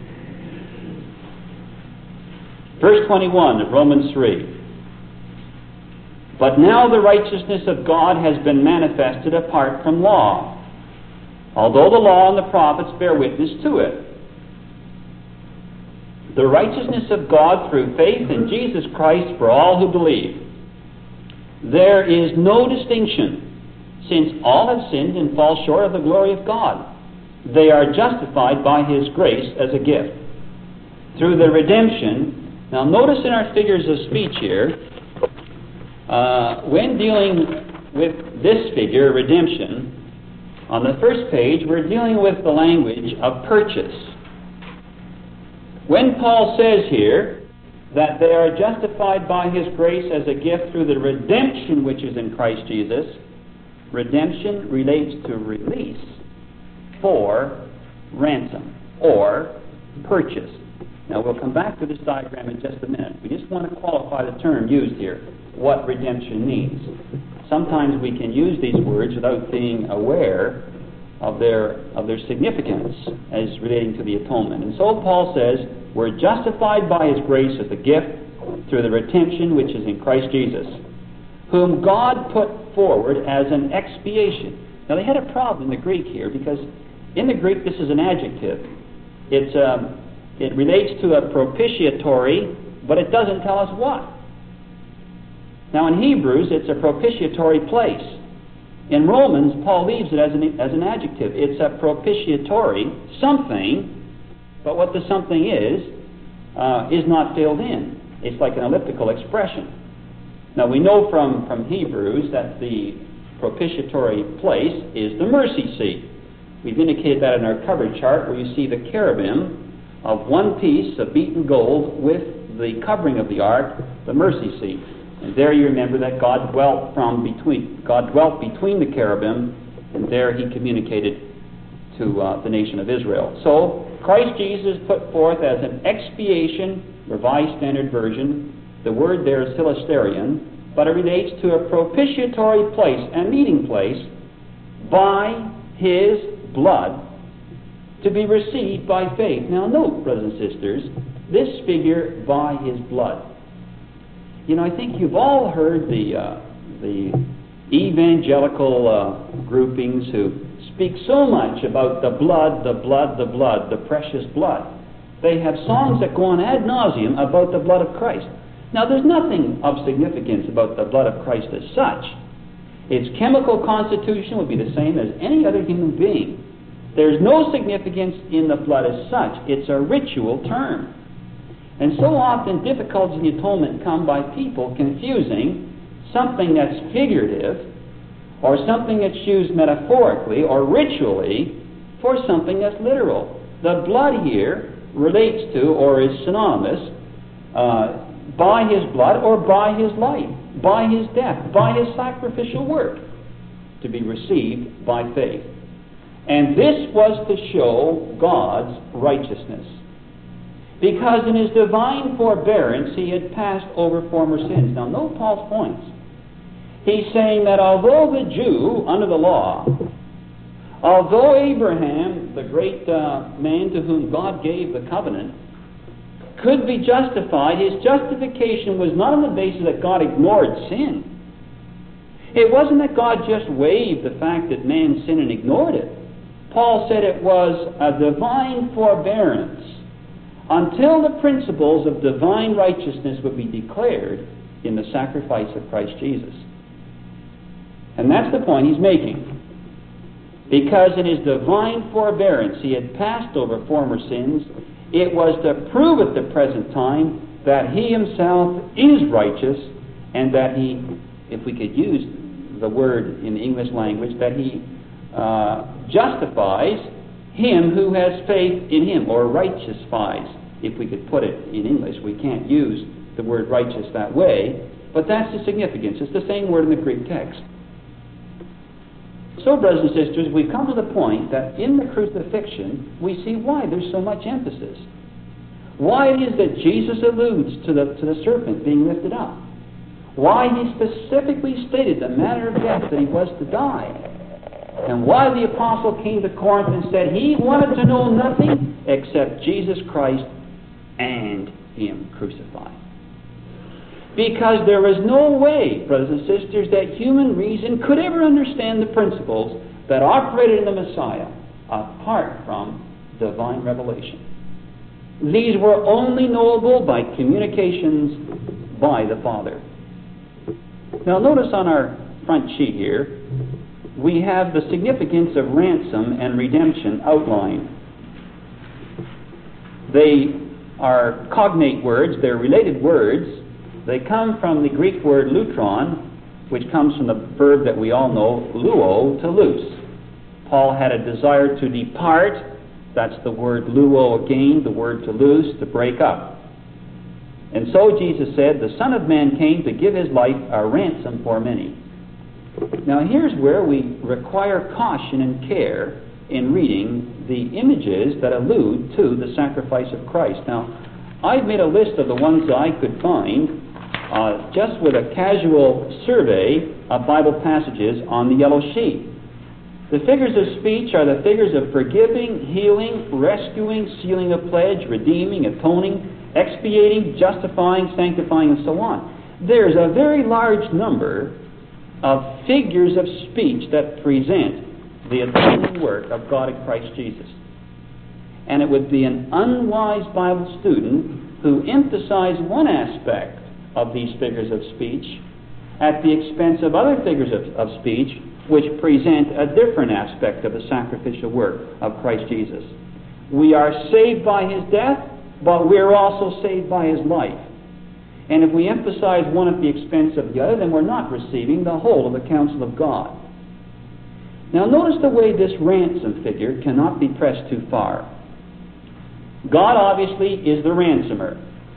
Verse twenty-one of Romans three. But now the righteousness of God has been manifested apart from law, although the law and the prophets bear witness to it. The righteousness of God through faith in Jesus Christ for all who believe. There is no distinction, since all have sinned and fall short of the glory of God. They are justified by His grace as a gift. Through the redemption. Now notice in our figures of speech here, uh, when dealing with this figure, redemption, on the first page we're dealing with the language of purchase. When Paul says here that they are justified by His grace as a gift through the redemption which is in Christ Jesus, redemption relates to release for ransom or purchase.
Now, we'll come back to this diagram in just a minute. We just want to qualify the term used here, what redemption means. Sometimes we can use these words without being aware of their of their significance as relating to the atonement. And so Paul says, we're justified by His grace as a gift through the redemption which is in Christ Jesus, whom God put forward as an expiation. Now, they had a problem in the Greek here, because in the Greek this is an adjective. It's um, it relates to a propitiatory, but it doesn't tell us what. Now, in Hebrews, it's a propitiatory place. In Romans, Paul leaves it as an, as an adjective. It's a propitiatory something, but what the something is, uh, is not filled in. It's like an elliptical expression. Now, we know from, from Hebrews that the propitiatory place is the mercy seat. We've indicated that in our cover chart, where you see the cherubim of one piece of beaten gold with the covering of the ark, the mercy seat. And there you remember that God dwelt from between God dwelt between the cherubim, and there He communicated to uh, the nation of Israel. So Christ Jesus put forth as an expiation, Revised Standard Version. The word there is hilasterion, but it relates to a propitiatory place, a meeting place, by His blood, to be received by faith. Now note, brothers and sisters, this figure, by His blood. You know, I think you've all heard the uh, the evangelical uh, groupings who speak so much about the blood, the blood, the blood, the precious blood. They have songs that go on ad nauseum about the blood of Christ. Now, there's nothing of significance about the blood of Christ as such. Its chemical constitution would be the same as any other human being. There's no significance in the blood as such. It's a ritual term. And so often difficulties in the atonement come by people confusing something that's figurative or something that's used metaphorically or ritually for something that's literal. The blood here relates to or is synonymous uh, by His blood or by His life, by His death, by His sacrificial work, to be received by faith. And this was to show God's righteousness, because in His divine forbearance He had passed over former sins. Now, note Paul's points. He's saying that although the Jew, under the law, although Abraham, the great uh, man to whom God gave the covenant, could be justified, his justification was not on the basis that God ignored sin. It wasn't that God just waived the fact that man sinned and ignored it. Paul said it was a divine forbearance until the principles of divine righteousness would be declared in the sacrifice of Christ Jesus. And that's the point he's making. Because in His divine forbearance He had passed over former sins, it was to prove at the present time that He Himself is righteous, and that He, if we could use the word in the English language, that He uh, justifies him who has faith in Him, or righteousifies, if we could put it in English. We can't use the word righteous that way, but that's the significance. It's the same word in the Greek text. So, brothers and sisters, we've come to the point that in the crucifixion, we see why there's so much emphasis. Why it is that Jesus alludes to the, to the serpent being lifted up. Why He specifically stated the manner of death that He was to die. And why the apostle came to Corinth and said he wanted to know nothing except Jesus Christ and Him crucified. Because there is no way, brothers and sisters, that human reason could ever understand the principles that operated in the Messiah apart from divine revelation. These were only knowable by communications by the Father. Now notice on our front sheet here, we have the significance of ransom and redemption outlined. They are cognate words, they're related words. They come from the Greek word lutron, which comes from the verb that we all know, luo, to loose. Paul had a desire to depart. That's the word luo again, the word to loose, to break up. And so Jesus said, the Son of Man came to give His life a ransom for many. Now here's where we require caution and care in reading the images that allude to the sacrifice of Christ. Now, I've made a list of the ones that I could find uh, just with a casual survey of Bible passages on the yellow sheet. The figures of speech are the figures of forgiving, healing, rescuing, sealing a pledge, redeeming, atoning, expiating, justifying, sanctifying, and so on. There's a very large number of figures of speech that present the atoning work of God in Christ Jesus. And it would be an unwise Bible student who emphasized one aspect of these figures of speech at the expense of other figures of, of speech which present a different aspect of the sacrificial work of Christ Jesus. We are saved by His death, but we are also saved by His life. And if we emphasize one at the expense of the other, then we're not receiving the whole of the counsel of God. Now notice the way this ransom figure cannot be pressed too far. God obviously is the ransomer.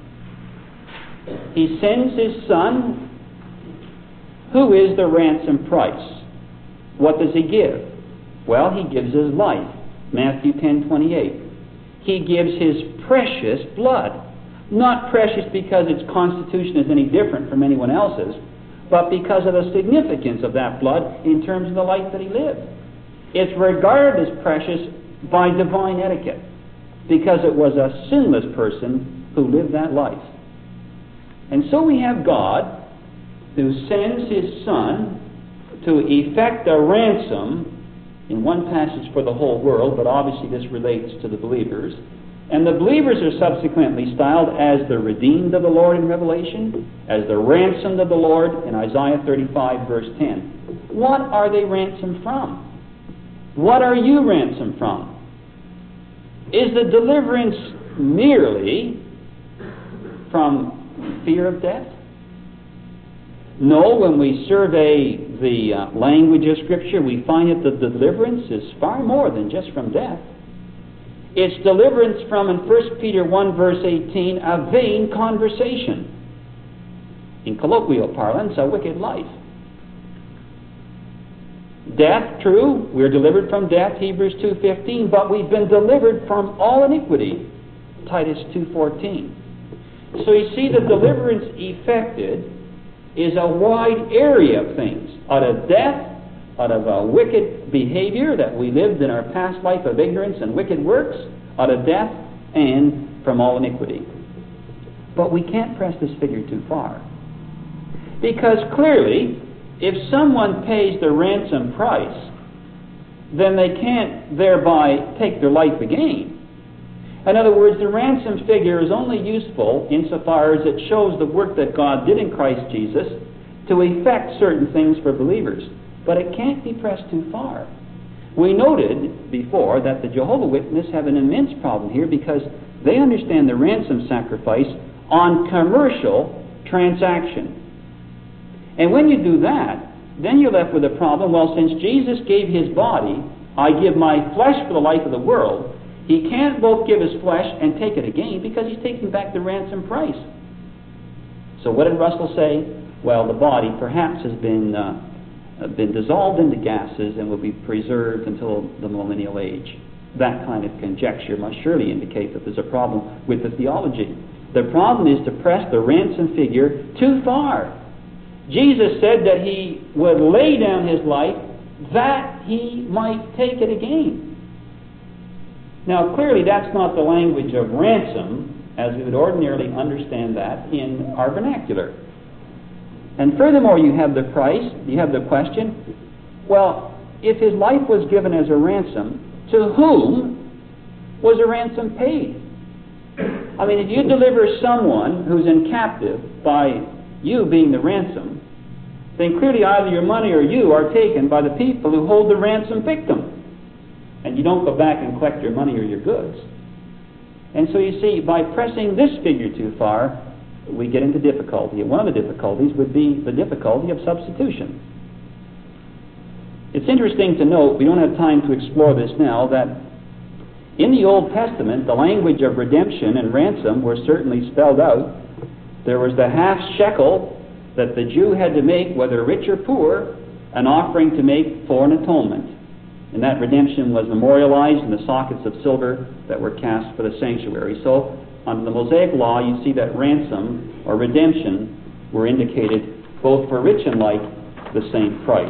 He sends His Son, who is the ransom price. What does He give? Well, He gives His life. Matthew ten twenty-eight. He gives His precious blood. Not precious because its constitution is any different from anyone else's, but because of the significance of that blood in terms of the life that He lived. It's regarded as precious by divine etiquette because it was a sinless person who lived that life. And so we have God who sends His Son to effect a ransom in one passage for the whole world, but obviously this relates to the believers. And the believers are subsequently styled as the redeemed of the Lord in Revelation, as the ransomed of the Lord in Isaiah thirty-five, verse ten. What are they ransomed from? What are you ransomed from? Is the deliverance merely from fear of death? No, when we survey the uh, language of Scripture, we find that the deliverance is far more than just from death. It's deliverance from, in First Peter one, verse eighteen, a vain conversation. In colloquial parlance, a wicked life. Death, true, we're delivered from death, Hebrews two fifteen, but we've been delivered from all iniquity, Titus two fourteen. So you see, the deliverance effected is a wide area of things. Out of death, out of a wicked behavior that we lived in our past life of ignorance and wicked works, out of death, and from all iniquity. But we can't press this figure too far. Because clearly, if someone pays the ransom price, then they can't thereby take their life again. In other words, the ransom figure is only useful insofar as it shows the work that God did in Christ Jesus to effect certain things for believers. But it can't be pressed too far. We noted before that the Jehovah's Witnesses have an immense problem here because they understand the ransom sacrifice on commercial transaction. And when you do that, then you're left with a problem. Well, since Jesus gave His body, I give my flesh for the life of the world, He can't both give His flesh and take it again because He's taking back the ransom price. So what did Russell say? Well, the body perhaps has been uh, been dissolved into gases and will be preserved until the millennial age. That kind of conjecture must surely indicate that there's a problem with the theology. The problem is to press the ransom figure too far. Jesus said that He would lay down His life that He might take it again. Now, clearly that's not the language of ransom as we would ordinarily understand that in our vernacular. And furthermore, you have the price, you have the question, well, if His life was given as a ransom, to whom was a ransom paid? I mean, if you deliver someone who's in captive by you being the ransom, then clearly either your money or you are taken by the people who hold the ransom victim. And you don't go back and collect your money or your goods. And so you see, by pressing this figure too far, we get into difficulty. And one of the difficulties would be the difficulty of substitution. It's interesting to note, we don't have time to explore this now, that in the Old Testament, the language of redemption and ransom were certainly spelled out. There was the half shekel that the Jew had to make, whether rich or poor, an offering to make for an atonement. And that redemption was memorialized in the sockets of silver that were cast for the sanctuary. So under the Mosaic law, you see that ransom or redemption were indicated both for rich and like the same price.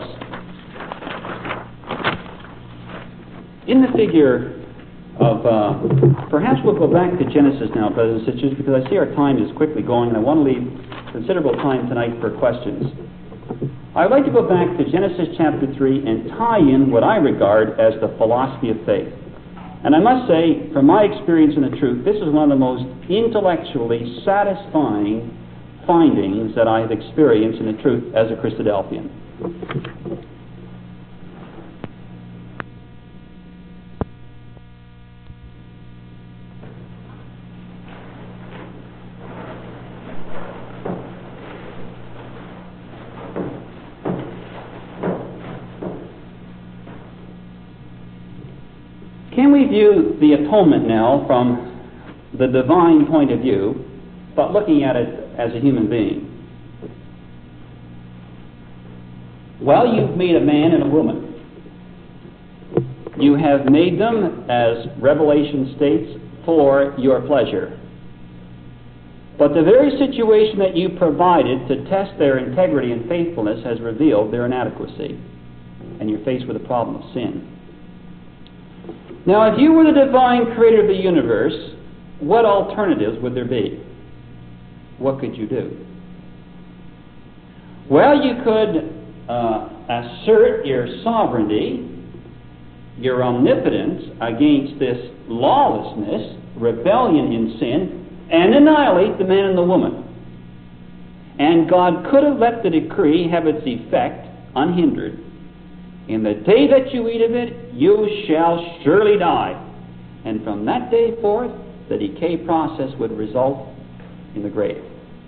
In the figure of, uh, perhaps we'll go back to Genesis now, brothers and sisters, because I see our time is quickly going, and I want to leave considerable time tonight for questions. I'd like to go back to Genesis chapter three and tie in what I regard as the philosophy of faith. And I must say, from my experience in the truth, this is one of the most intellectually satisfying findings that I have experienced in the truth as a Christadelphian. Can we view the atonement now from the divine point of view, but looking at it as a human being? Well, you've made a man and a woman. You have made them, as Revelation states, for your pleasure. But the very situation that you provided to test their integrity and faithfulness has revealed their inadequacy, and you're faced with a problem of sin. Now, if you were the divine creator of the universe, what alternatives would there be? What could you do? Well, you could uh, assert your sovereignty, your omnipotence against this lawlessness, rebellion in sin, and annihilate the man and the woman. And God could have let the decree have its effect unhindered. In the day that you eat of it, you shall surely die. And from that day forth, the decay process would result in the grave.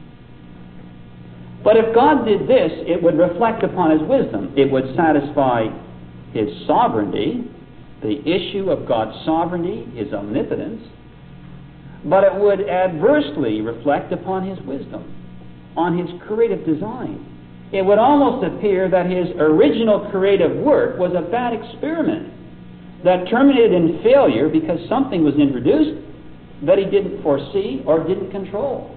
But if God did this, it would reflect upon His wisdom. It would satisfy His sovereignty, the issue of God's sovereignty, His omnipotence, but it would adversely reflect upon His wisdom, on His creative design. It would almost appear that His original creative work was a bad experiment that terminated in failure because something was introduced that He didn't foresee or didn't control.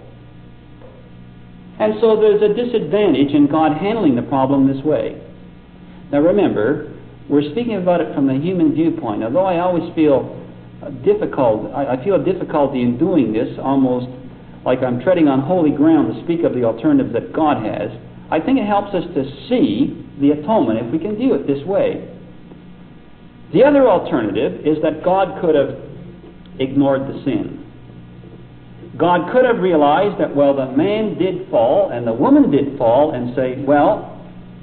And so there's a disadvantage in God handling the problem this way. Now remember, we're speaking about it from the human viewpoint. Although I always feel difficult, I feel a difficulty in doing this, almost like I'm treading on holy ground to speak of the alternatives that God has. I think it helps us to see the atonement if we can view it this way. The other alternative is that God could have ignored the sin. God could have realized that, well, the man did fall and the woman did fall, and say, well,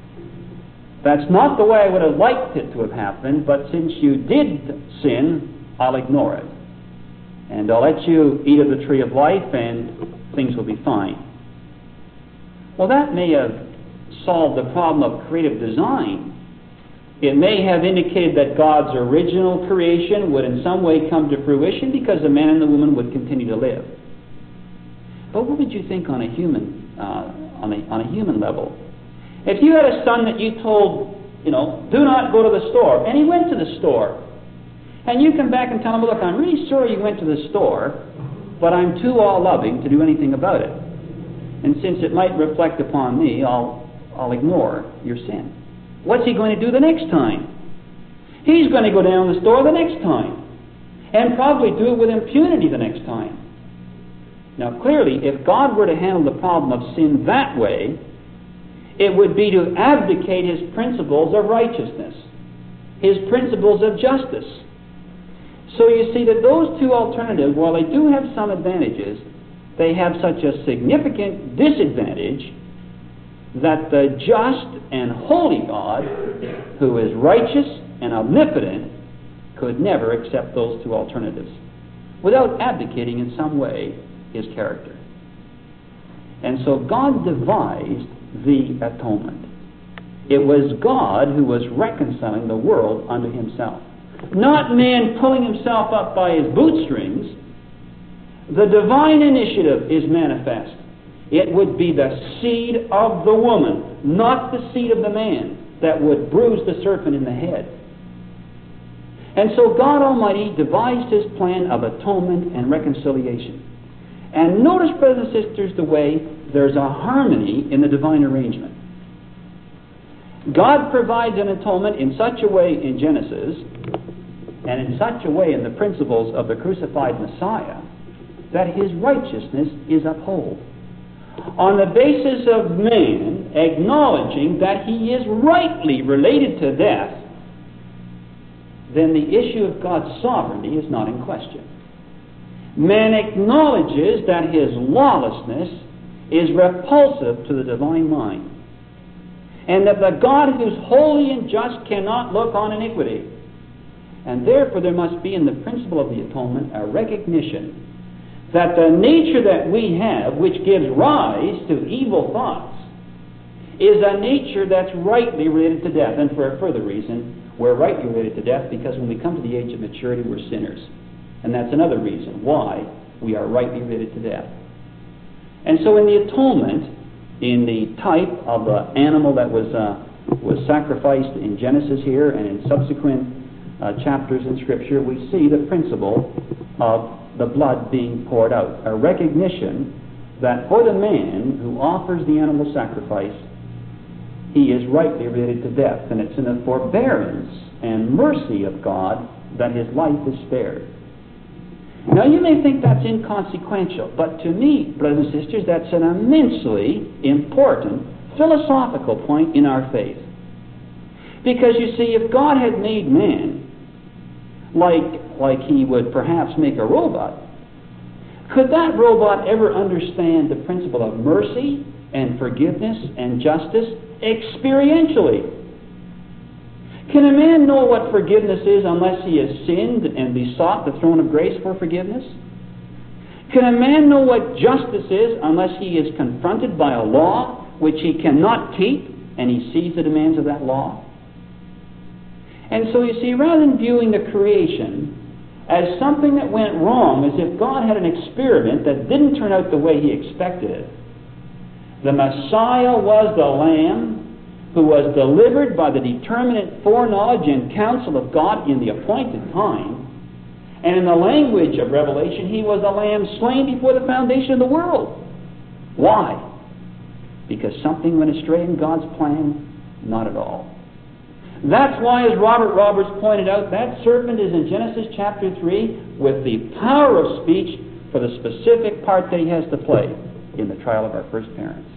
that's not the way I would have liked it to have happened, but since you did sin, I'll ignore it. And I'll let you eat of the tree of life and things will be fine. Well, that may have solved the problem of creative design. It may have indicated that God's original creation would in some way come to fruition because the man and the woman would continue to live. But what would you think on a human, uh, on a on a human level? If you had a son that you told, you know, do not go to the store, and he went to the store, and you come back and tell him, look, I'm really sorry you went to the store, but I'm too all-loving to do anything about it. And since it might reflect upon me, I'll I'll ignore your sin. What's he going to do the next time? He's going to go down to the store the next time, and probably do it with impunity the next time. Now clearly, if God were to handle the problem of sin that way, it would be to abdicate His principles of righteousness, His principles of justice. So you see that those two alternatives, while they do have some advantages, they have such a significant disadvantage that the just and holy God, who is righteous and omnipotent, could never accept those two alternatives without abdicating in some way His character. And so God devised the atonement. It was God who was reconciling the world unto Himself. Not man pulling himself up by his bootstrings. The divine initiative is manifest. It would be the seed of the woman, not the seed of the man, that would bruise the serpent in the head. And so God Almighty devised His plan of atonement and reconciliation. And notice, brothers and sisters, the way there's a harmony in the divine arrangement. God provides an atonement in such a way in Genesis, and in such a way in the principles of the crucified Messiah, that his righteousness is upheld. On the basis of man acknowledging that he is rightly related to death, then the issue of God's sovereignty is not in question. Man acknowledges that his lawlessness is repulsive to the divine mind, and that the God who's holy and just cannot look on iniquity. And therefore there must be in the principle of the atonement a recognition that the nature that we have, which gives rise to evil thoughts, is a nature that's rightly related to death. And for a further reason, we're rightly related to death because when we come to the age of maturity, we're sinners. And that's another reason why we are rightly related to death. And so in the atonement, in the type of the animal that was, uh, was sacrificed in Genesis here and in subsequent uh, chapters in Scripture, we see the principle of the blood being poured out. A recognition that for the man who offers the animal sacrifice, he is rightly related to death. And it's in the forbearance and mercy of God that his life is spared. Now you may think that's inconsequential, but to me, brothers and sisters, that's an immensely important philosophical point in our faith. Because you see, if God had made man like, like he would perhaps make a robot, could that robot ever understand the principle of mercy and forgiveness and justice experientially? Can a man know what forgiveness is unless he has sinned and besought the throne of grace for forgiveness? Can a man know what justice is unless he is confronted by a law which he cannot keep and he sees the demands of that law? And so you see, rather than viewing the creation as something that went wrong, as if God had an experiment that didn't turn out the way he expected it, the Messiah was the Lamb who was delivered by the determinate foreknowledge and counsel of God in the appointed time. And in the language of Revelation, he was a lamb slain before the foundation of the world. Why? Because something went astray in God's plan? Not at all. That's why, as Robert Roberts pointed out, that serpent is in Genesis chapter three with the power of speech for the specific part that he has to play in the trial of our first parents.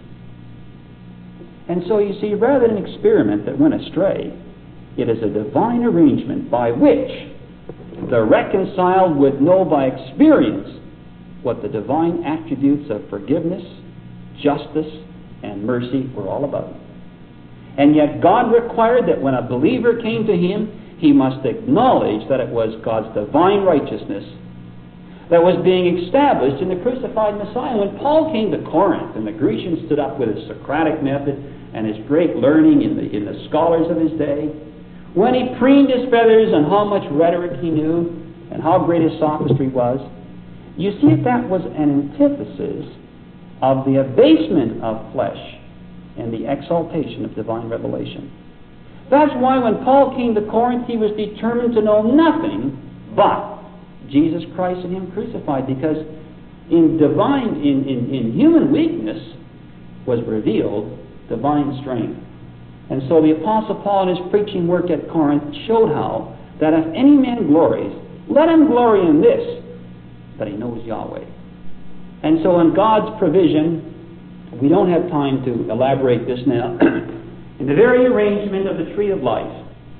And so you see, rather than an experiment that went astray, it is a divine arrangement by which the reconciled would know by experience what the divine attributes of forgiveness, justice, and mercy were all about. And yet God required that when a believer came to him, he must acknowledge that it was God's divine righteousness that was being established in the crucified Messiah. When Paul came to Corinth and the Grecians stood up with his Socratic method and his great learning in the, in the scholars of his day, when he preened his feathers on how much rhetoric he knew and how great his sophistry was, you see that was an antithesis of the abasement of flesh and the exaltation of divine revelation. That's why when Paul came to Corinth, he was determined to know nothing but Jesus Christ and him crucified, because in divine, in, in, in human weakness was revealed divine strength. And so the Apostle Paul in his preaching work at Corinth showed how that if any man glories, let him glory in this, that he knows Yahweh. And so in God's provision, we don't have time to elaborate this now, in the very arrangement of the tree of life,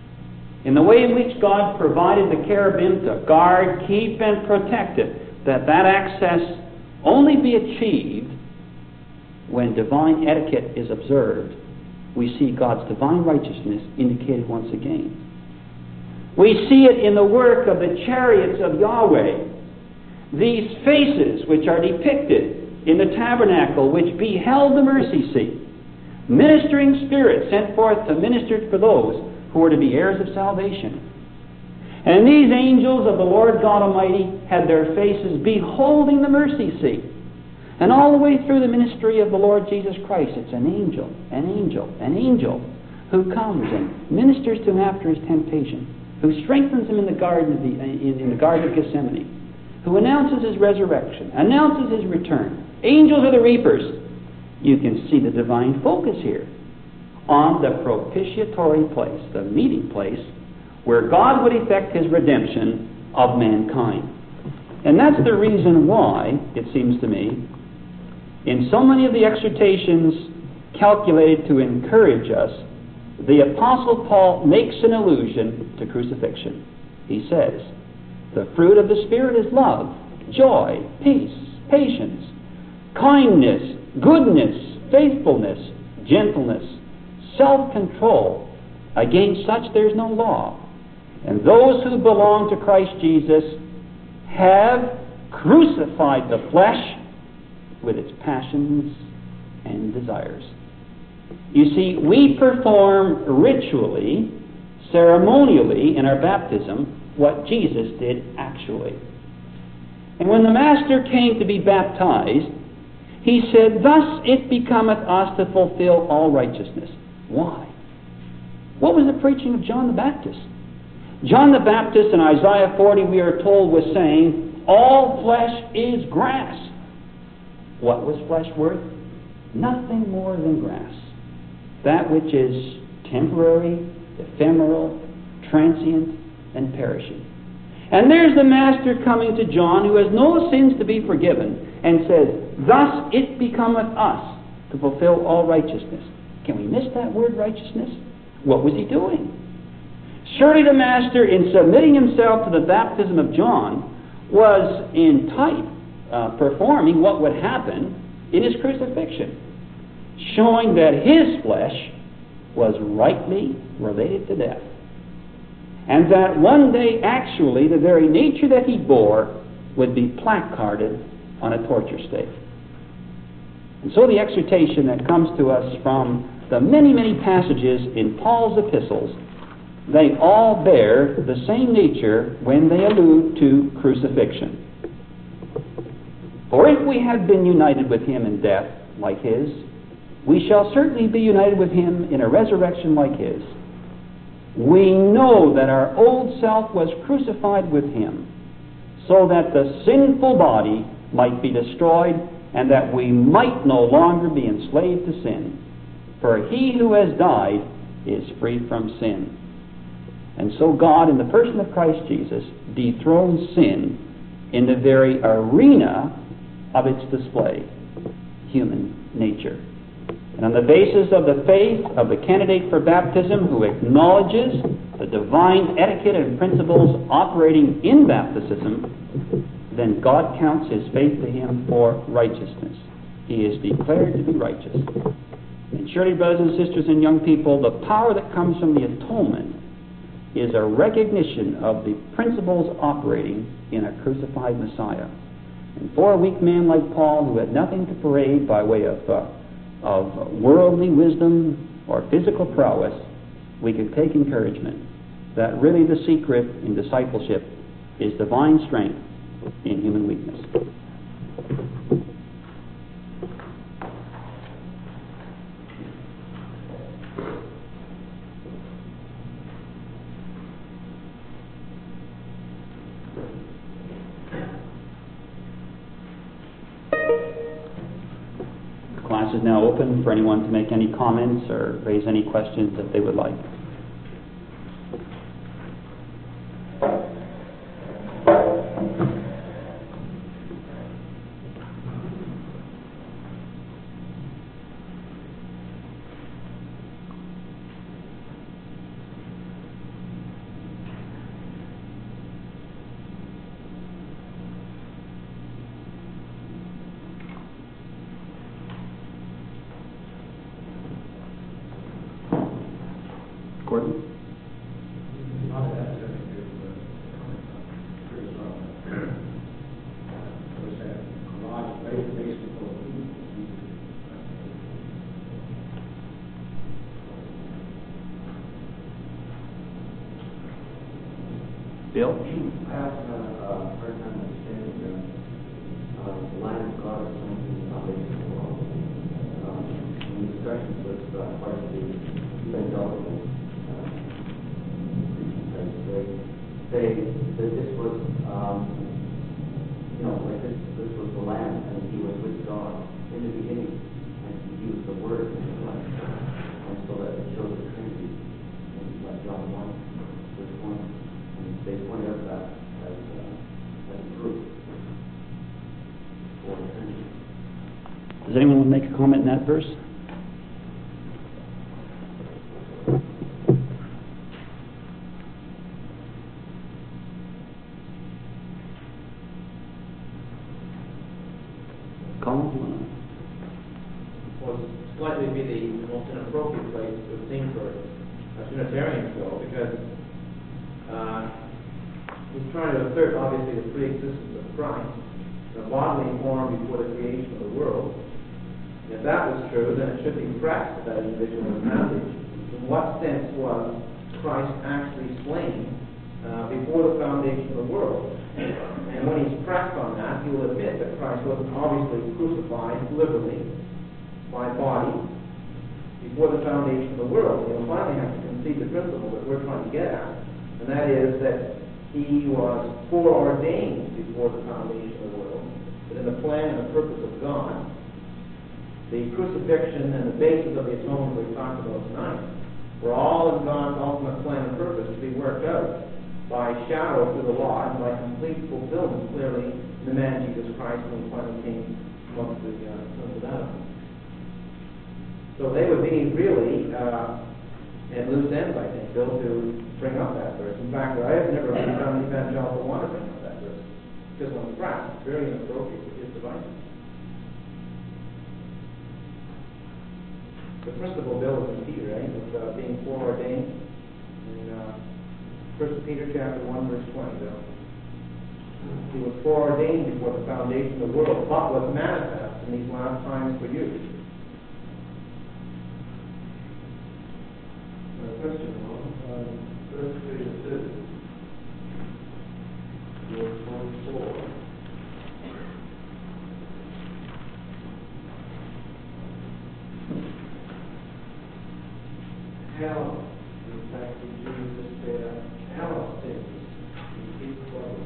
in the way in which God provided the cherubim to guard, keep, and protect it, that that access only be achieved when divine etiquette is observed, we see God's divine righteousness indicated once again. We see it in the work of the chariots of Yahweh. These faces which are depicted in the tabernacle, which beheld the mercy seat, ministering spirits sent forth to minister for those who were to be heirs of salvation. And these angels of the Lord God Almighty had their faces beholding the mercy seat. And all the way through the ministry of the Lord Jesus Christ, it's an angel, an angel, an angel who comes and ministers to him after his temptation, who strengthens him in the garden of the, in, in the garden of Gethsemane, who announces his resurrection, announces his return. Angels are the reapers. You can see the divine focus here on the propitiatory place, the meeting place, where God would effect his redemption of mankind. And that's the reason why, it seems to me, in so many of the exhortations calculated to encourage us, the Apostle Paul makes an allusion to crucifixion. He says, the fruit of the Spirit is love, joy, peace, patience, kindness, goodness, faithfulness, gentleness, self-control. Against such there is no law. And those who belong to Christ Jesus have crucified the flesh with its passions and desires. You see, we perform ritually, ceremonially in our baptism what Jesus did actually. And when the Master came to be baptized, he said, thus it becometh us to fulfill all righteousness. Why? What was the preaching of John the Baptist? John the Baptist in Isaiah forty, we are told, was saying, all flesh is grass. What was flesh worth? Nothing more than grass. That which is temporary, ephemeral, transient, and perishing. And there's the Master coming to John, who has no sins to be forgiven, and says, thus it becometh us to fulfill all righteousness. Can we miss that word righteousness? What was he doing? Surely the Master, in submitting himself to the baptism of John, was in type uh, performing what would happen in his crucifixion, showing that his flesh was rightly related to death, and that one day actually the very nature that he bore would be placarded on a torture stake. And so the exhortation that comes to us from the many, many passages in Paul's epistles, they all bear the same nature when they allude to crucifixion. For if we have been united with him in death like his, we shall certainly be united with him in a resurrection like his. We know that our old self was crucified with him, so that the sinful body might be destroyed, and that we might no longer be enslaved to sin. For he who has died is free from sin. And so God, in the person of Christ Jesus, dethrones sin in the very arena of its display, human nature. And on the basis of the faith of the candidate for baptism, who acknowledges the divine etiquette and principles operating in baptism, then God counts his faith to him for righteousness. He is declared to be righteous. And surely, brothers and sisters and young people, the power that comes from the atonement is a recognition of the principles operating in a crucified Messiah. And for a weak man like Paul, who had nothing to parade by way of, uh, of worldly wisdom or physical prowess, we can take encouragement that really the secret in discipleship is divine strength in human weakness. Class is now open for anyone to make any comments or raise any questions that they would like. Gordon? Bill?
I have a hard time understanding the, uh, the line of God is something foundation of the world. Um, in discussions with uh, part of the evangelical uh, they say that this was um, you know, like this, this was the Lamb, and he was with God in the beginning, and he was the Word in the flesh. And so that it shows the Trinity in like John one, verse one. And they point out that as, uh, as proof for the Trinity.
Does anyone want to make a comment in that verse? Colin?
Well, slightly be the most inappropriate place to think for a Trinitarian to go, because uh, he's trying to assert, obviously, the pre-existence of Christ in a bodily form before the creation of the world. If that was true, then it should be pressed that individual passage. In what sense was Christ actually slain uh, before the foundation of the world? And when he's pressed on that, he will admit that Christ wasn't obviously crucified literally by body before the foundation of the world. He'll finally have to concede the principle that we're trying to get at, and that is that he was foreordained before the foundation of the world, that in the plan and the purpose of God, the crucifixion and the basis of the atonement we've talked about tonight were all in God's ultimate plan and purpose to be worked out by shadow through the law and by complete fulfillment, clearly, in the man Jesus Christ when he finally came amongst the uh, sons of Adam. So they would be really uh, at loose ends, I think, Bill, to bring up that verse. In fact, I have never really found an evangelical want to bring up that verse, because when pressed, it's very inappropriate for his devices. The principle, Bill, was in Peter, right, with uh, being foreordained. And, uh, First Peter chapter one, verse twenty, though. He was foreordained before the foundation of the world, but was manifest in these last times for you.
My question was, um, First Peter two, verse twenty-four. How, in fact, did Jesus bear our sins in his body?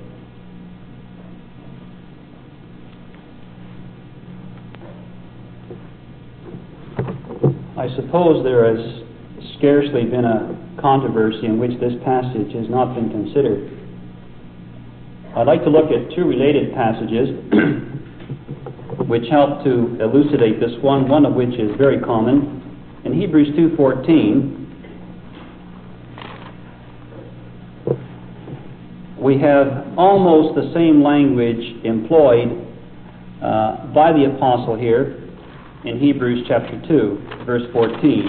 I suppose there has scarcely been a controversy in which this passage has not been considered. I'd like to look at two related passages which help to elucidate this one, one of which is very common. In Hebrews two fourteen, we have almost the same language employed uh, by the apostle here in Hebrews chapter two, verse fourteen.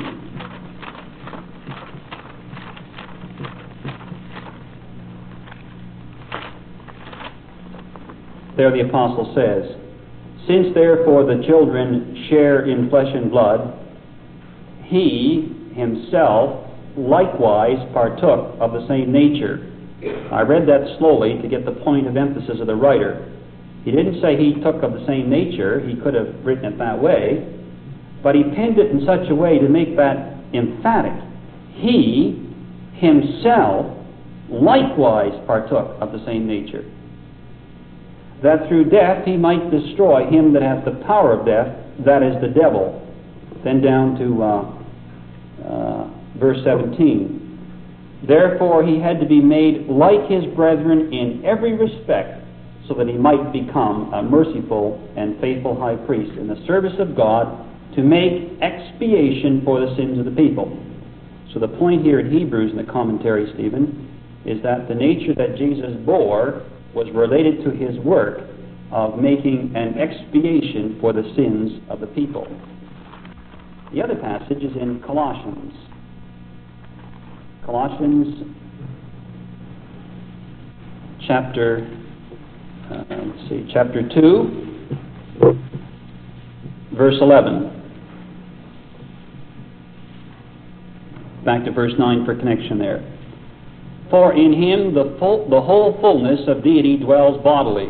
There the apostle says, "Since therefore the children share in flesh and blood, he himself likewise partook of the same nature." I read that slowly to get the point of emphasis of the writer. He didn't say he took of the same nature. He could have written it that way, but he penned it in such a way to make that emphatic. He himself likewise partook of the same nature, that through death he might destroy him that hath the power of death, that is the devil. Then down to uh, uh, verse seventeen. Therefore he had to be made like his brethren in every respect, so that he might become a merciful and faithful high priest in the service of God to make expiation for the sins of the people. So the point here in Hebrews in the commentary, Stephen, is that the nature that Jesus bore was related to his work of making an expiation for the sins of the people. The other passage is in Colossians. Colossians chapter, uh, let's see, chapter two, verse eleven. Back to verse nine for connection there. For in him the full, the whole fullness of deity dwells bodily.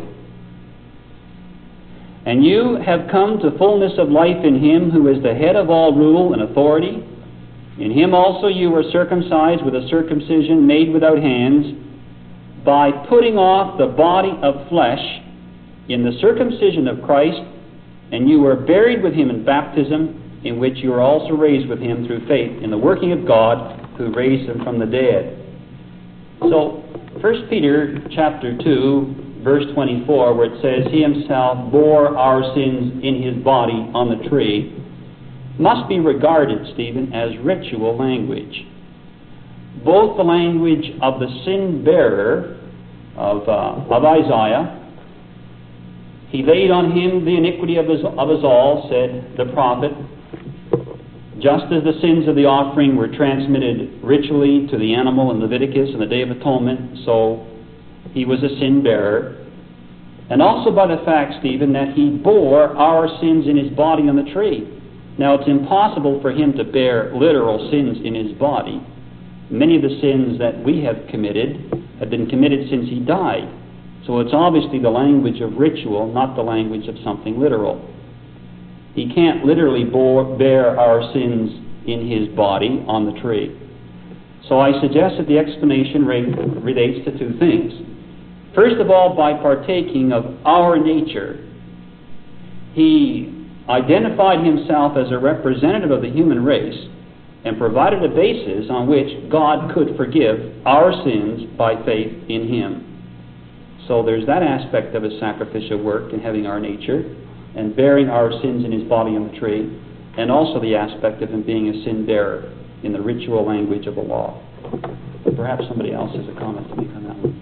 And you have come to fullness of life in him who is the head of all rule and authority. In him also you were circumcised with a circumcision made without hands, by putting off the body of flesh in the circumcision of Christ, and you were buried with him in baptism, in which you were also raised with him through faith in the working of God, who raised him from the dead. So, First Peter chapter two, verse twenty-four, where it says, he himself bore our sins in his body on the tree, must be regarded, Stephen, as ritual language. Both the language of the sin-bearer of, uh, of Isaiah, he laid on him the iniquity of us, of us all, said the prophet, just as the sins of the offering were transmitted ritually to the animal in Leviticus on the Day of Atonement, so he was a sin-bearer. And also by the fact, Stephen, that he bore our sins in his body on the tree. Now, it's impossible for him to bear literal sins in his body. Many of the sins that we have committed have been committed since he died. So it's obviously the language of ritual, not the language of something literal. He can't literally bore, bear our sins in his body on the tree. So I suggest that the explanation rate relates to two things. First of all, by partaking of our nature, he identified himself as a representative of the human race and provided a basis on which God could forgive our sins by faith in him. So there's that aspect of his sacrificial work in having our nature and bearing our sins in his body on the tree, and also the aspect of him being a sin bearer in the ritual language of the law. Perhaps somebody else has a comment to make on that one.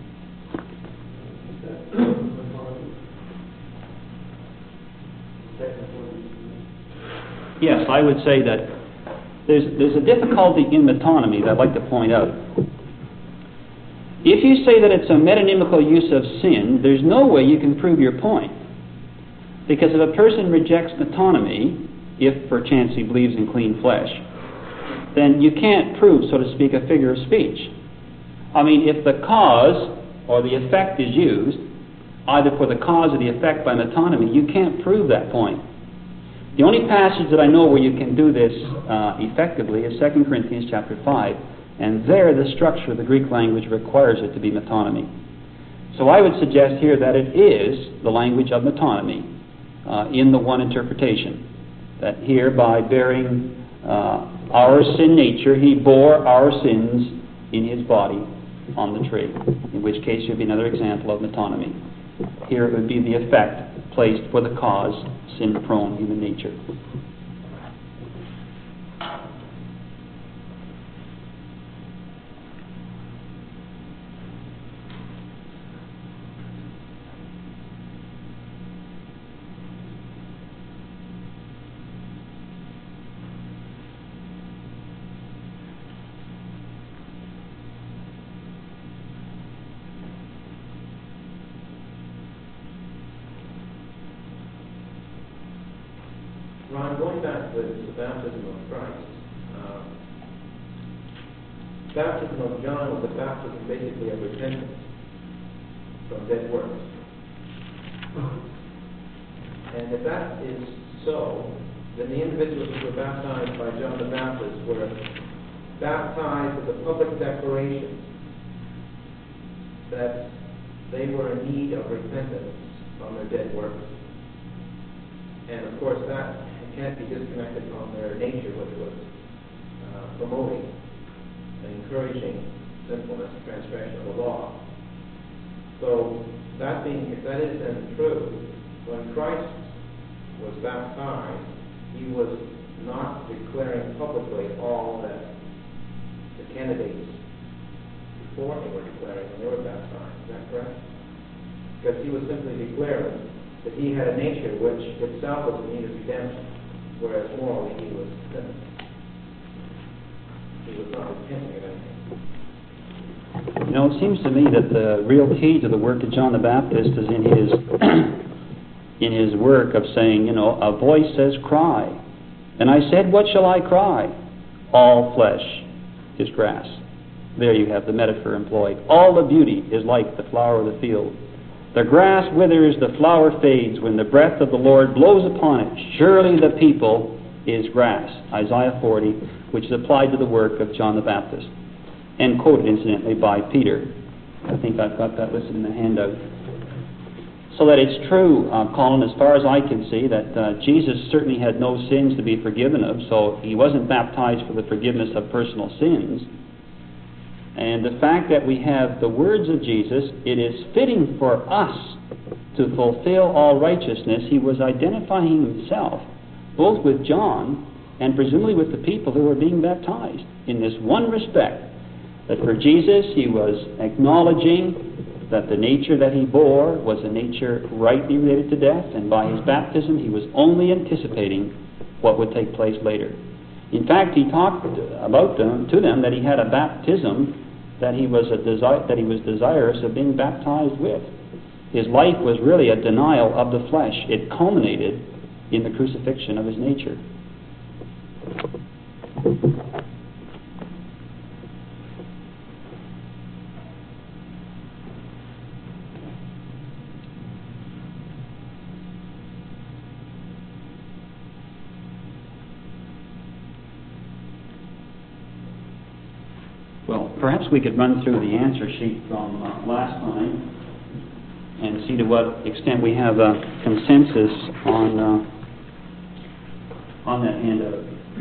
Yes, I would say that there's, there's a difficulty in metonymy that I'd like to point out. If you say that it's a metonymical use of sin, there's no way you can prove your point. Because if a person rejects metonymy, if perchance he believes in clean flesh, then you can't prove, so to speak, a figure of speech. I mean, if the cause or the effect is used, either for the cause or the effect by metonymy, you can't prove that point. The only passage that I know where you can do this uh, effectively is Second Corinthians chapter five, and there the structure of the Greek language requires it to be metonymy. So I would suggest here that it is the language of metonymy uh, in the one interpretation. That here, by bearing uh, our sin nature, he bore our sins in his body on the tree, in which case it would be another example of metonymy. Here it would be the effect placed for the cause, sin-prone human nature.
Ron, going back to the baptism of Christ, uh, baptism of John was a baptism basically of repentance from dead works. And if that is so, then the individuals who were baptized by John the Baptist were baptized with a public declaration that they were in need of repentance from their dead works. And of course that can't be disconnected from their nature, which was uh, promoting and encouraging sinfulness and transgression of the law. So that being, if that is then true, when Christ was baptized, he was not declaring publicly all that the candidates before him were declaring when they were baptized. Is that correct? Because he was simply declaring that he had a nature which itself was in need of redemption, whereas morally he was sinless. He was not repenting of anything.
You know, it seems to me that the real key to the work of John the Baptist is in his in his work of saying, you know, a voice says, cry. And I said, what shall I cry? All flesh is grass. There you have the metaphor employed. All the beauty is like the flower of the field. The grass withers, the flower fades when the breath of the Lord blows upon it. Surely the people is grass. Isaiah forty, which is applied to the work of John the Baptist, and quoted incidentally by Peter. I think I've got that listed in the handout. So that it's true, uh, Colin, as far as I can see, that uh, Jesus certainly had no sins to be forgiven of, so he wasn't baptized for the forgiveness of personal sins. And the fact that we have the words of Jesus, it is fitting for us to fulfill all righteousness. He was identifying himself, both with John and presumably with the people who were being baptized, in this one respect, that for Jesus he was acknowledging that the nature that he bore was a nature rightly related to death, and by his baptism he was only anticipating what would take place later. In fact, he talked about them to them that he had a baptism that he was a desi- that he was desirous of being baptized with. His life was really a denial of the flesh. It culminated in the crucifixion of his nature. Well, perhaps we could run through the answer sheet from uh, last time and see to what extent we have a consensus on uh, on that handout.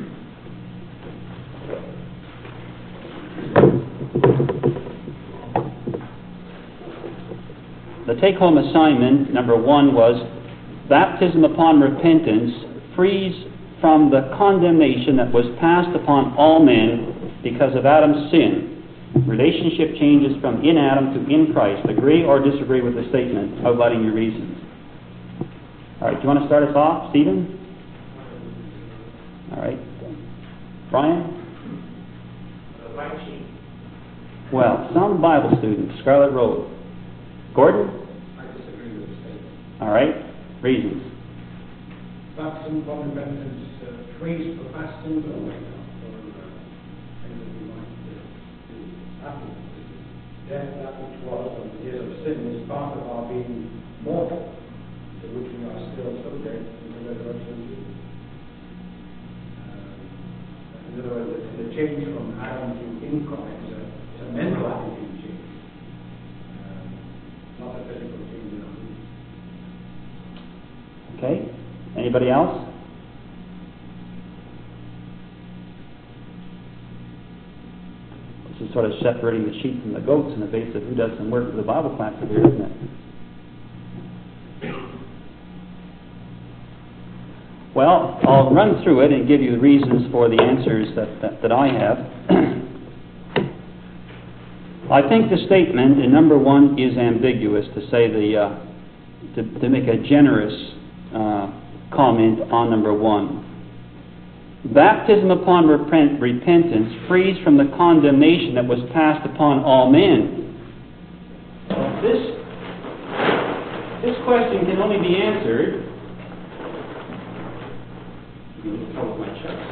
The take-home assignment, number one, was baptism upon repentance frees from the condemnation that was passed upon all men because of Adam's sin. Relationship changes from in Adam to in Christ. Agree or disagree with the statement, outlining your reasons. All right, do you want to start us off, Stephen? All right. Brian? Well, some Bible students, Scarlet Road. Gordon?
I disagree with the statement.
All right. Reasons.
Baptism upon repentance uh, frees for fasting or wake up for uh, things that we might do after death, that which was, and the years of sin is part of our being mortal, to which we are still subject in the resurrection of Jesus. Uh, in other words, the, the change from Adam to in Christ is a, is a mental attitude change, uh, not a physical change in our being.
Okay. Anybody else? This is sort of separating the sheep from the goats in the basis of who does some work for the Bible class here, isn't it? Well, I'll run through it and give you the reasons for the answers that, that, that I have. I think the statement in number one is ambiguous, to say the uh, to, to make a generous uh, comment on number one. Baptism upon repent, repentance frees from the condemnation that was passed upon all men. This this question can only be answered. My checks.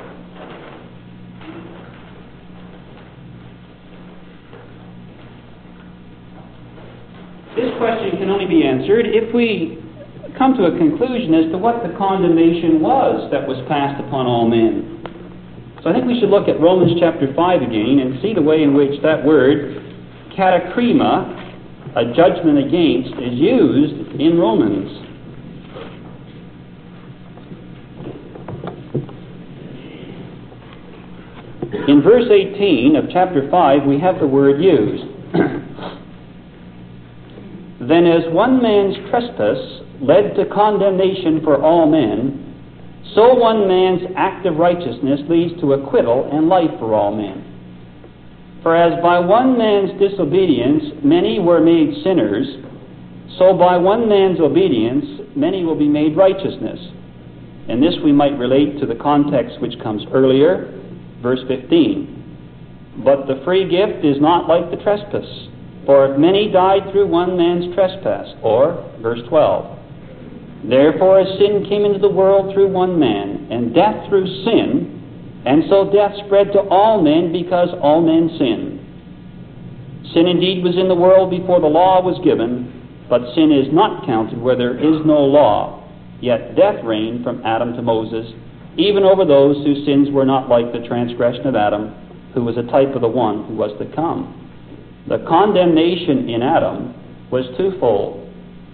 This question can only be answered if we come to a conclusion as to what the condemnation was that was passed upon all men. So I think we should look at Romans chapter five again and see the way in which that word, katakrima, a judgment against, is used in Romans. In verse eighteen of chapter five, we have the word used. Then as one man's trespass led to condemnation for all men, so one man's act of righteousness leads to acquittal and life for all men. For as by one man's disobedience many were made sinners, so by one man's obedience many will be made righteousness. And this we might relate to the context which comes earlier, verse fifteen. But the free gift is not like the trespass. For if many died through one man's trespass, or, verse twelve, therefore as sin came into the world through one man, and death through sin, and so death spread to all men because all men sinned. Sin indeed was in the world before the law was given, but sin is not counted where there is no law. Yet death reigned from Adam to Moses, even over those whose sins were not like the transgression of Adam, who was a type of the one who was to come. The condemnation in Adam was twofold.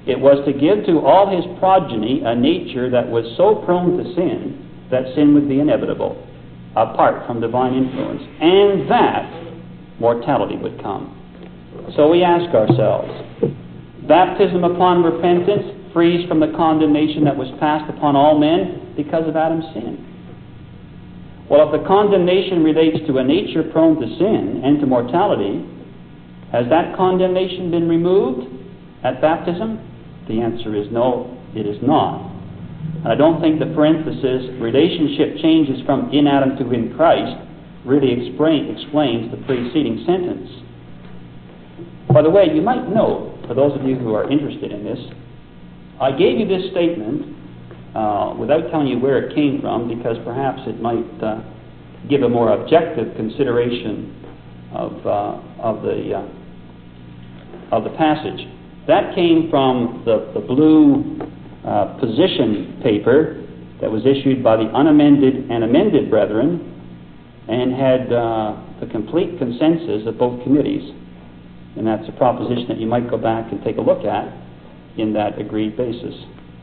It was to give to all his progeny a nature that was so prone to sin that sin would be inevitable, apart from divine influence, and that mortality would come. So we ask ourselves, baptism upon repentance frees from the condemnation that was passed upon all men because of Adam's sin. Well, if the condemnation relates to a nature prone to sin and to mortality, has that condemnation been removed at baptism? The answer is no, it is not. And I don't think the parenthesis, relationship changes from in Adam to in Christ, really explain, explains the preceding sentence. By the way, you might know, for those of you who are interested in this, I gave you this statement uh, without telling you where it came from, because perhaps it might uh, give a more objective consideration of uh, of the uh, of the passage. That came from the, the blue uh, position paper that was issued by the unamended and amended brethren, and had uh, the complete consensus of both committees. And that's a proposition that you might go back and take a look at in that agreed basis.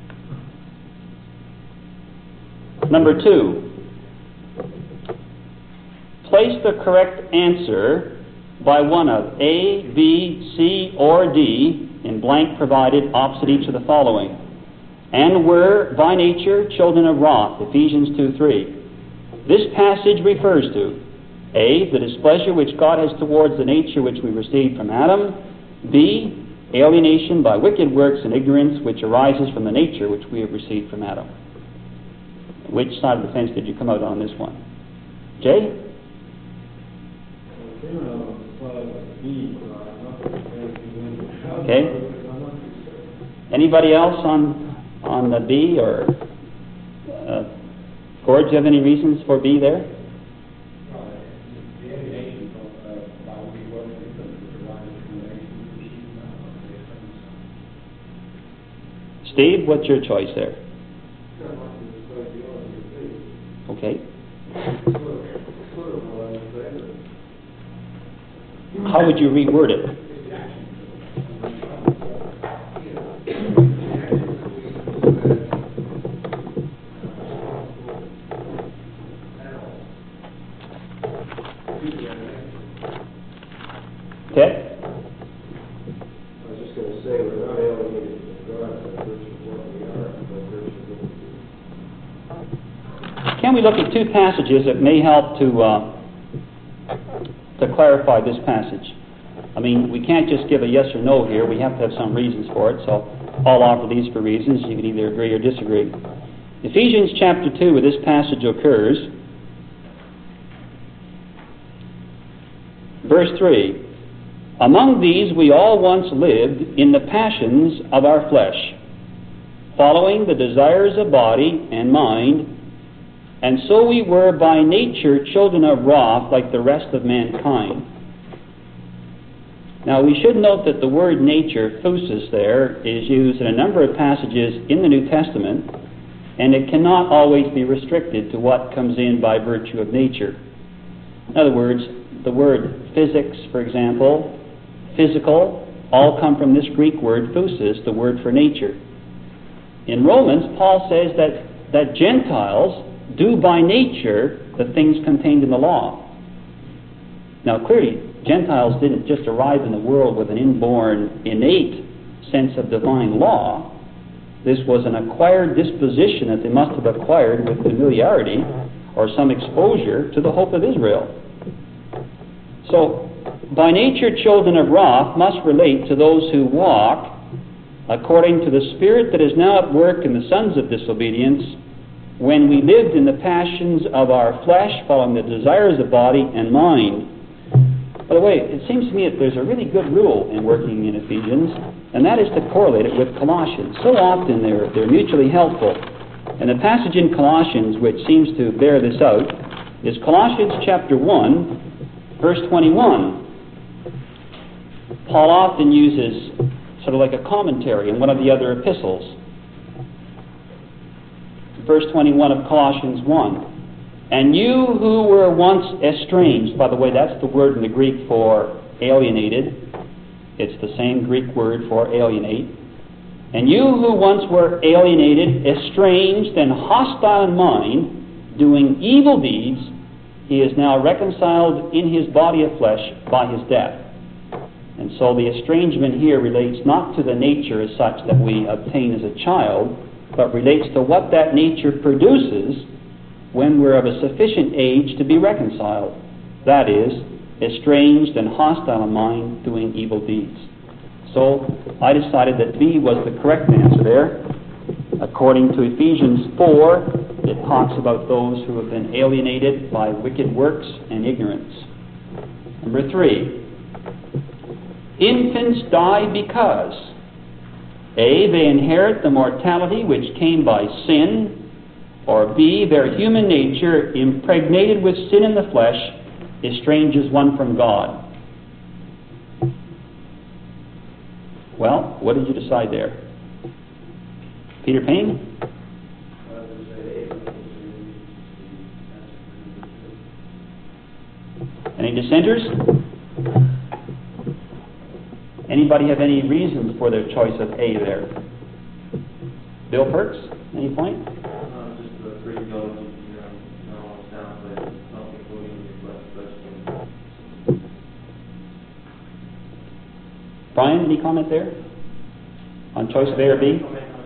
Number two, place the correct answer by one of A, B, C, or D in blank provided opposite each of the following. And were by nature children of wrath, Ephesians two three. This passage refers to A, the displeasure which God has towards the nature which we received from Adam. B, alienation by wicked works and ignorance which arises from the nature which we have received from Adam. Which side of the fence did you come out on this one? Jay? Okay. Anybody else on on the B, or uh, Gord, do you have any reasons for B there? Steve, what's your choice there? Okay. How would you reword it? Okay.
I was just going to say, we're not alienated from God by virtue of what we are, but virtue of what we do.
Can we look at two passages that may help to uh, to clarify this passage? I mean, we can't just give a yes or no here. We have to have some reasons for it. So I'll offer these for reasons. You can either agree or disagree. Ephesians chapter two, where this passage occurs, verse three. Among these we all once lived in the passions of our flesh, following the desires of body and mind, and so we were by nature children of wrath like the rest of mankind. Now we should note that the word nature, phusis, there is used in a number of passages in the New Testament, and it cannot always be restricted to what comes in by virtue of nature. In other words, the word physics, for example, physical, all come from this Greek word phusis, the word for nature. In Romans, Paul says that, that Gentiles do by nature the things contained in the law. Now clearly, Gentiles didn't just arrive in the world with an inborn, innate sense of divine law. This was an acquired disposition that they must have acquired with familiarity or some exposure to the hope of Israel. So, by nature, children of wrath must relate to those who walk according to the Spirit that is now at work in the sons of disobedience, when we lived in the passions of our flesh, following the desires of body and mind. By the way, it seems to me that there's a really good rule in working in Ephesians, and that is to correlate it with Colossians. So often they're, they're mutually helpful. And the passage in Colossians which seems to bear this out is Colossians chapter one, verse twenty-one. Paul often uses sort of like a commentary in one of the other epistles. Verse twenty-one of Colossians one. And you who were once estranged, by the way, that's the word in the Greek for alienated. It's the same Greek word for alienate. And you who once were alienated, estranged, and hostile in mind, doing evil deeds, he is now reconciled in his body of flesh by his death. And so the estrangement here relates not to the nature as such that we obtain as a child, but relates to what that nature produces when we're of a sufficient age to be reconciled. That is, estranged and hostile in mind, doing evil deeds. So I decided that B was the correct answer there. According to Ephesians four, it talks about those who have been alienated by wicked works and ignorance. Number three, infants die because A, they inherit the mortality which came by sin, or B, their human nature, impregnated with sin in the flesh, estranges one from God. Well, what did you decide there? Peter Payne? Any dissenters? Anybody have any reasons for their choice of A there? Bill Perks, any point?
Uh, just the three theology, you know, no, it sounds like not including the less question.
Brian, any comment there? On choice of A or B?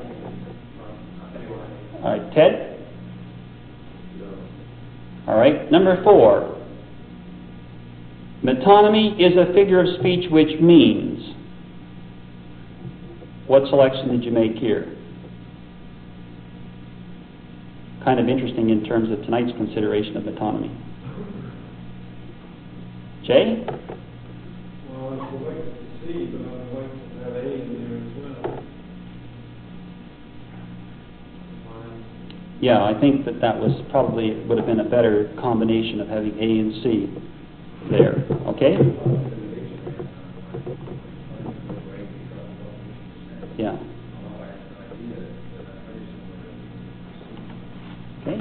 All right, Ted? All right, number four. Metonymy is a figure of speech which means. What selection did you make here? Kind of interesting in terms of tonight's consideration of metonymy. Jay?
Well, I would like to see, but I would like to have A in there as well.
Yeah, I think that that was probably would have been a better combination of having A and C there. Okay? Yeah. Okay.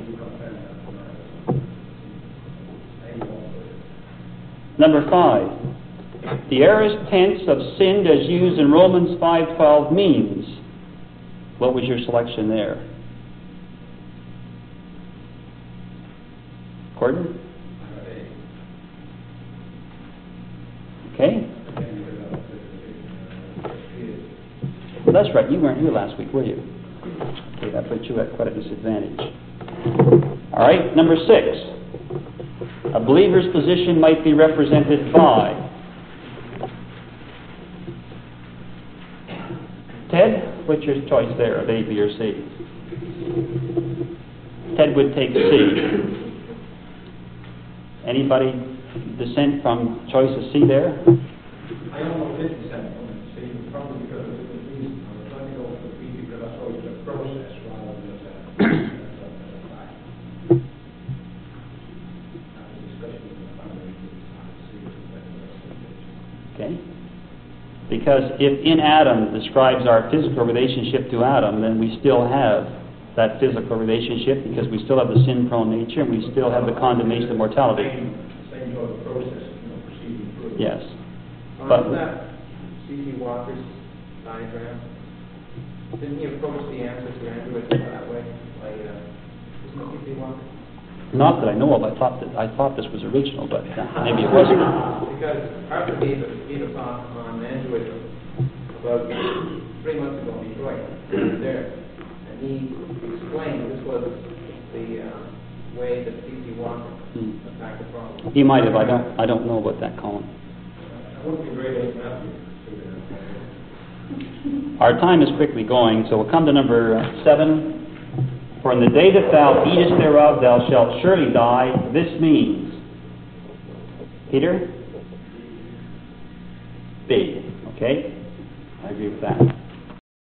Number five. The aorist tense of sinned as used in Romans five twelve means. What was your selection there? Gordon? Okay. Well, that's right. You weren't here last week, were you? Okay, that put you at quite a disadvantage. All right, number six. A believer's position might be represented by. Ted, what's your choice there, of A, B, or C? Ted would take C. Anybody dissent from choice of C there?
I almost did dissent from it, see, probably because of the reason. I was trying to go for B because I saw it as a process rather than as a fact.
Okay. Because if in Adam describes our physical relationship to Adam, then we still have that physical relationship because we still have the sin-prone nature and we still have the condemnation of mortality.
Same, same sort of process, you know, proceeding through.
Yes.
On
But
that C C Walker's diagram, didn't he approach the answer to Andrew that way? Like, uh, isn't it C C Walker?
not that I know of. I thought that I thought this was original, but uh, maybe it wasn't.
Because Arthur gave a, gave a talk on Android about three months ago in Detroit. He was there. And he explained this was the uh, way that C C Walker
Hmm.
attacked the problem.
He might have. I don't. I don't know about that, Colin.
I wouldn't be very late enough to
Our time is quickly going, so we'll come to number uh, seven. For in the day that thou eatest thereof, thou shalt surely die. This means. Peter? B. Okay? I agree with that.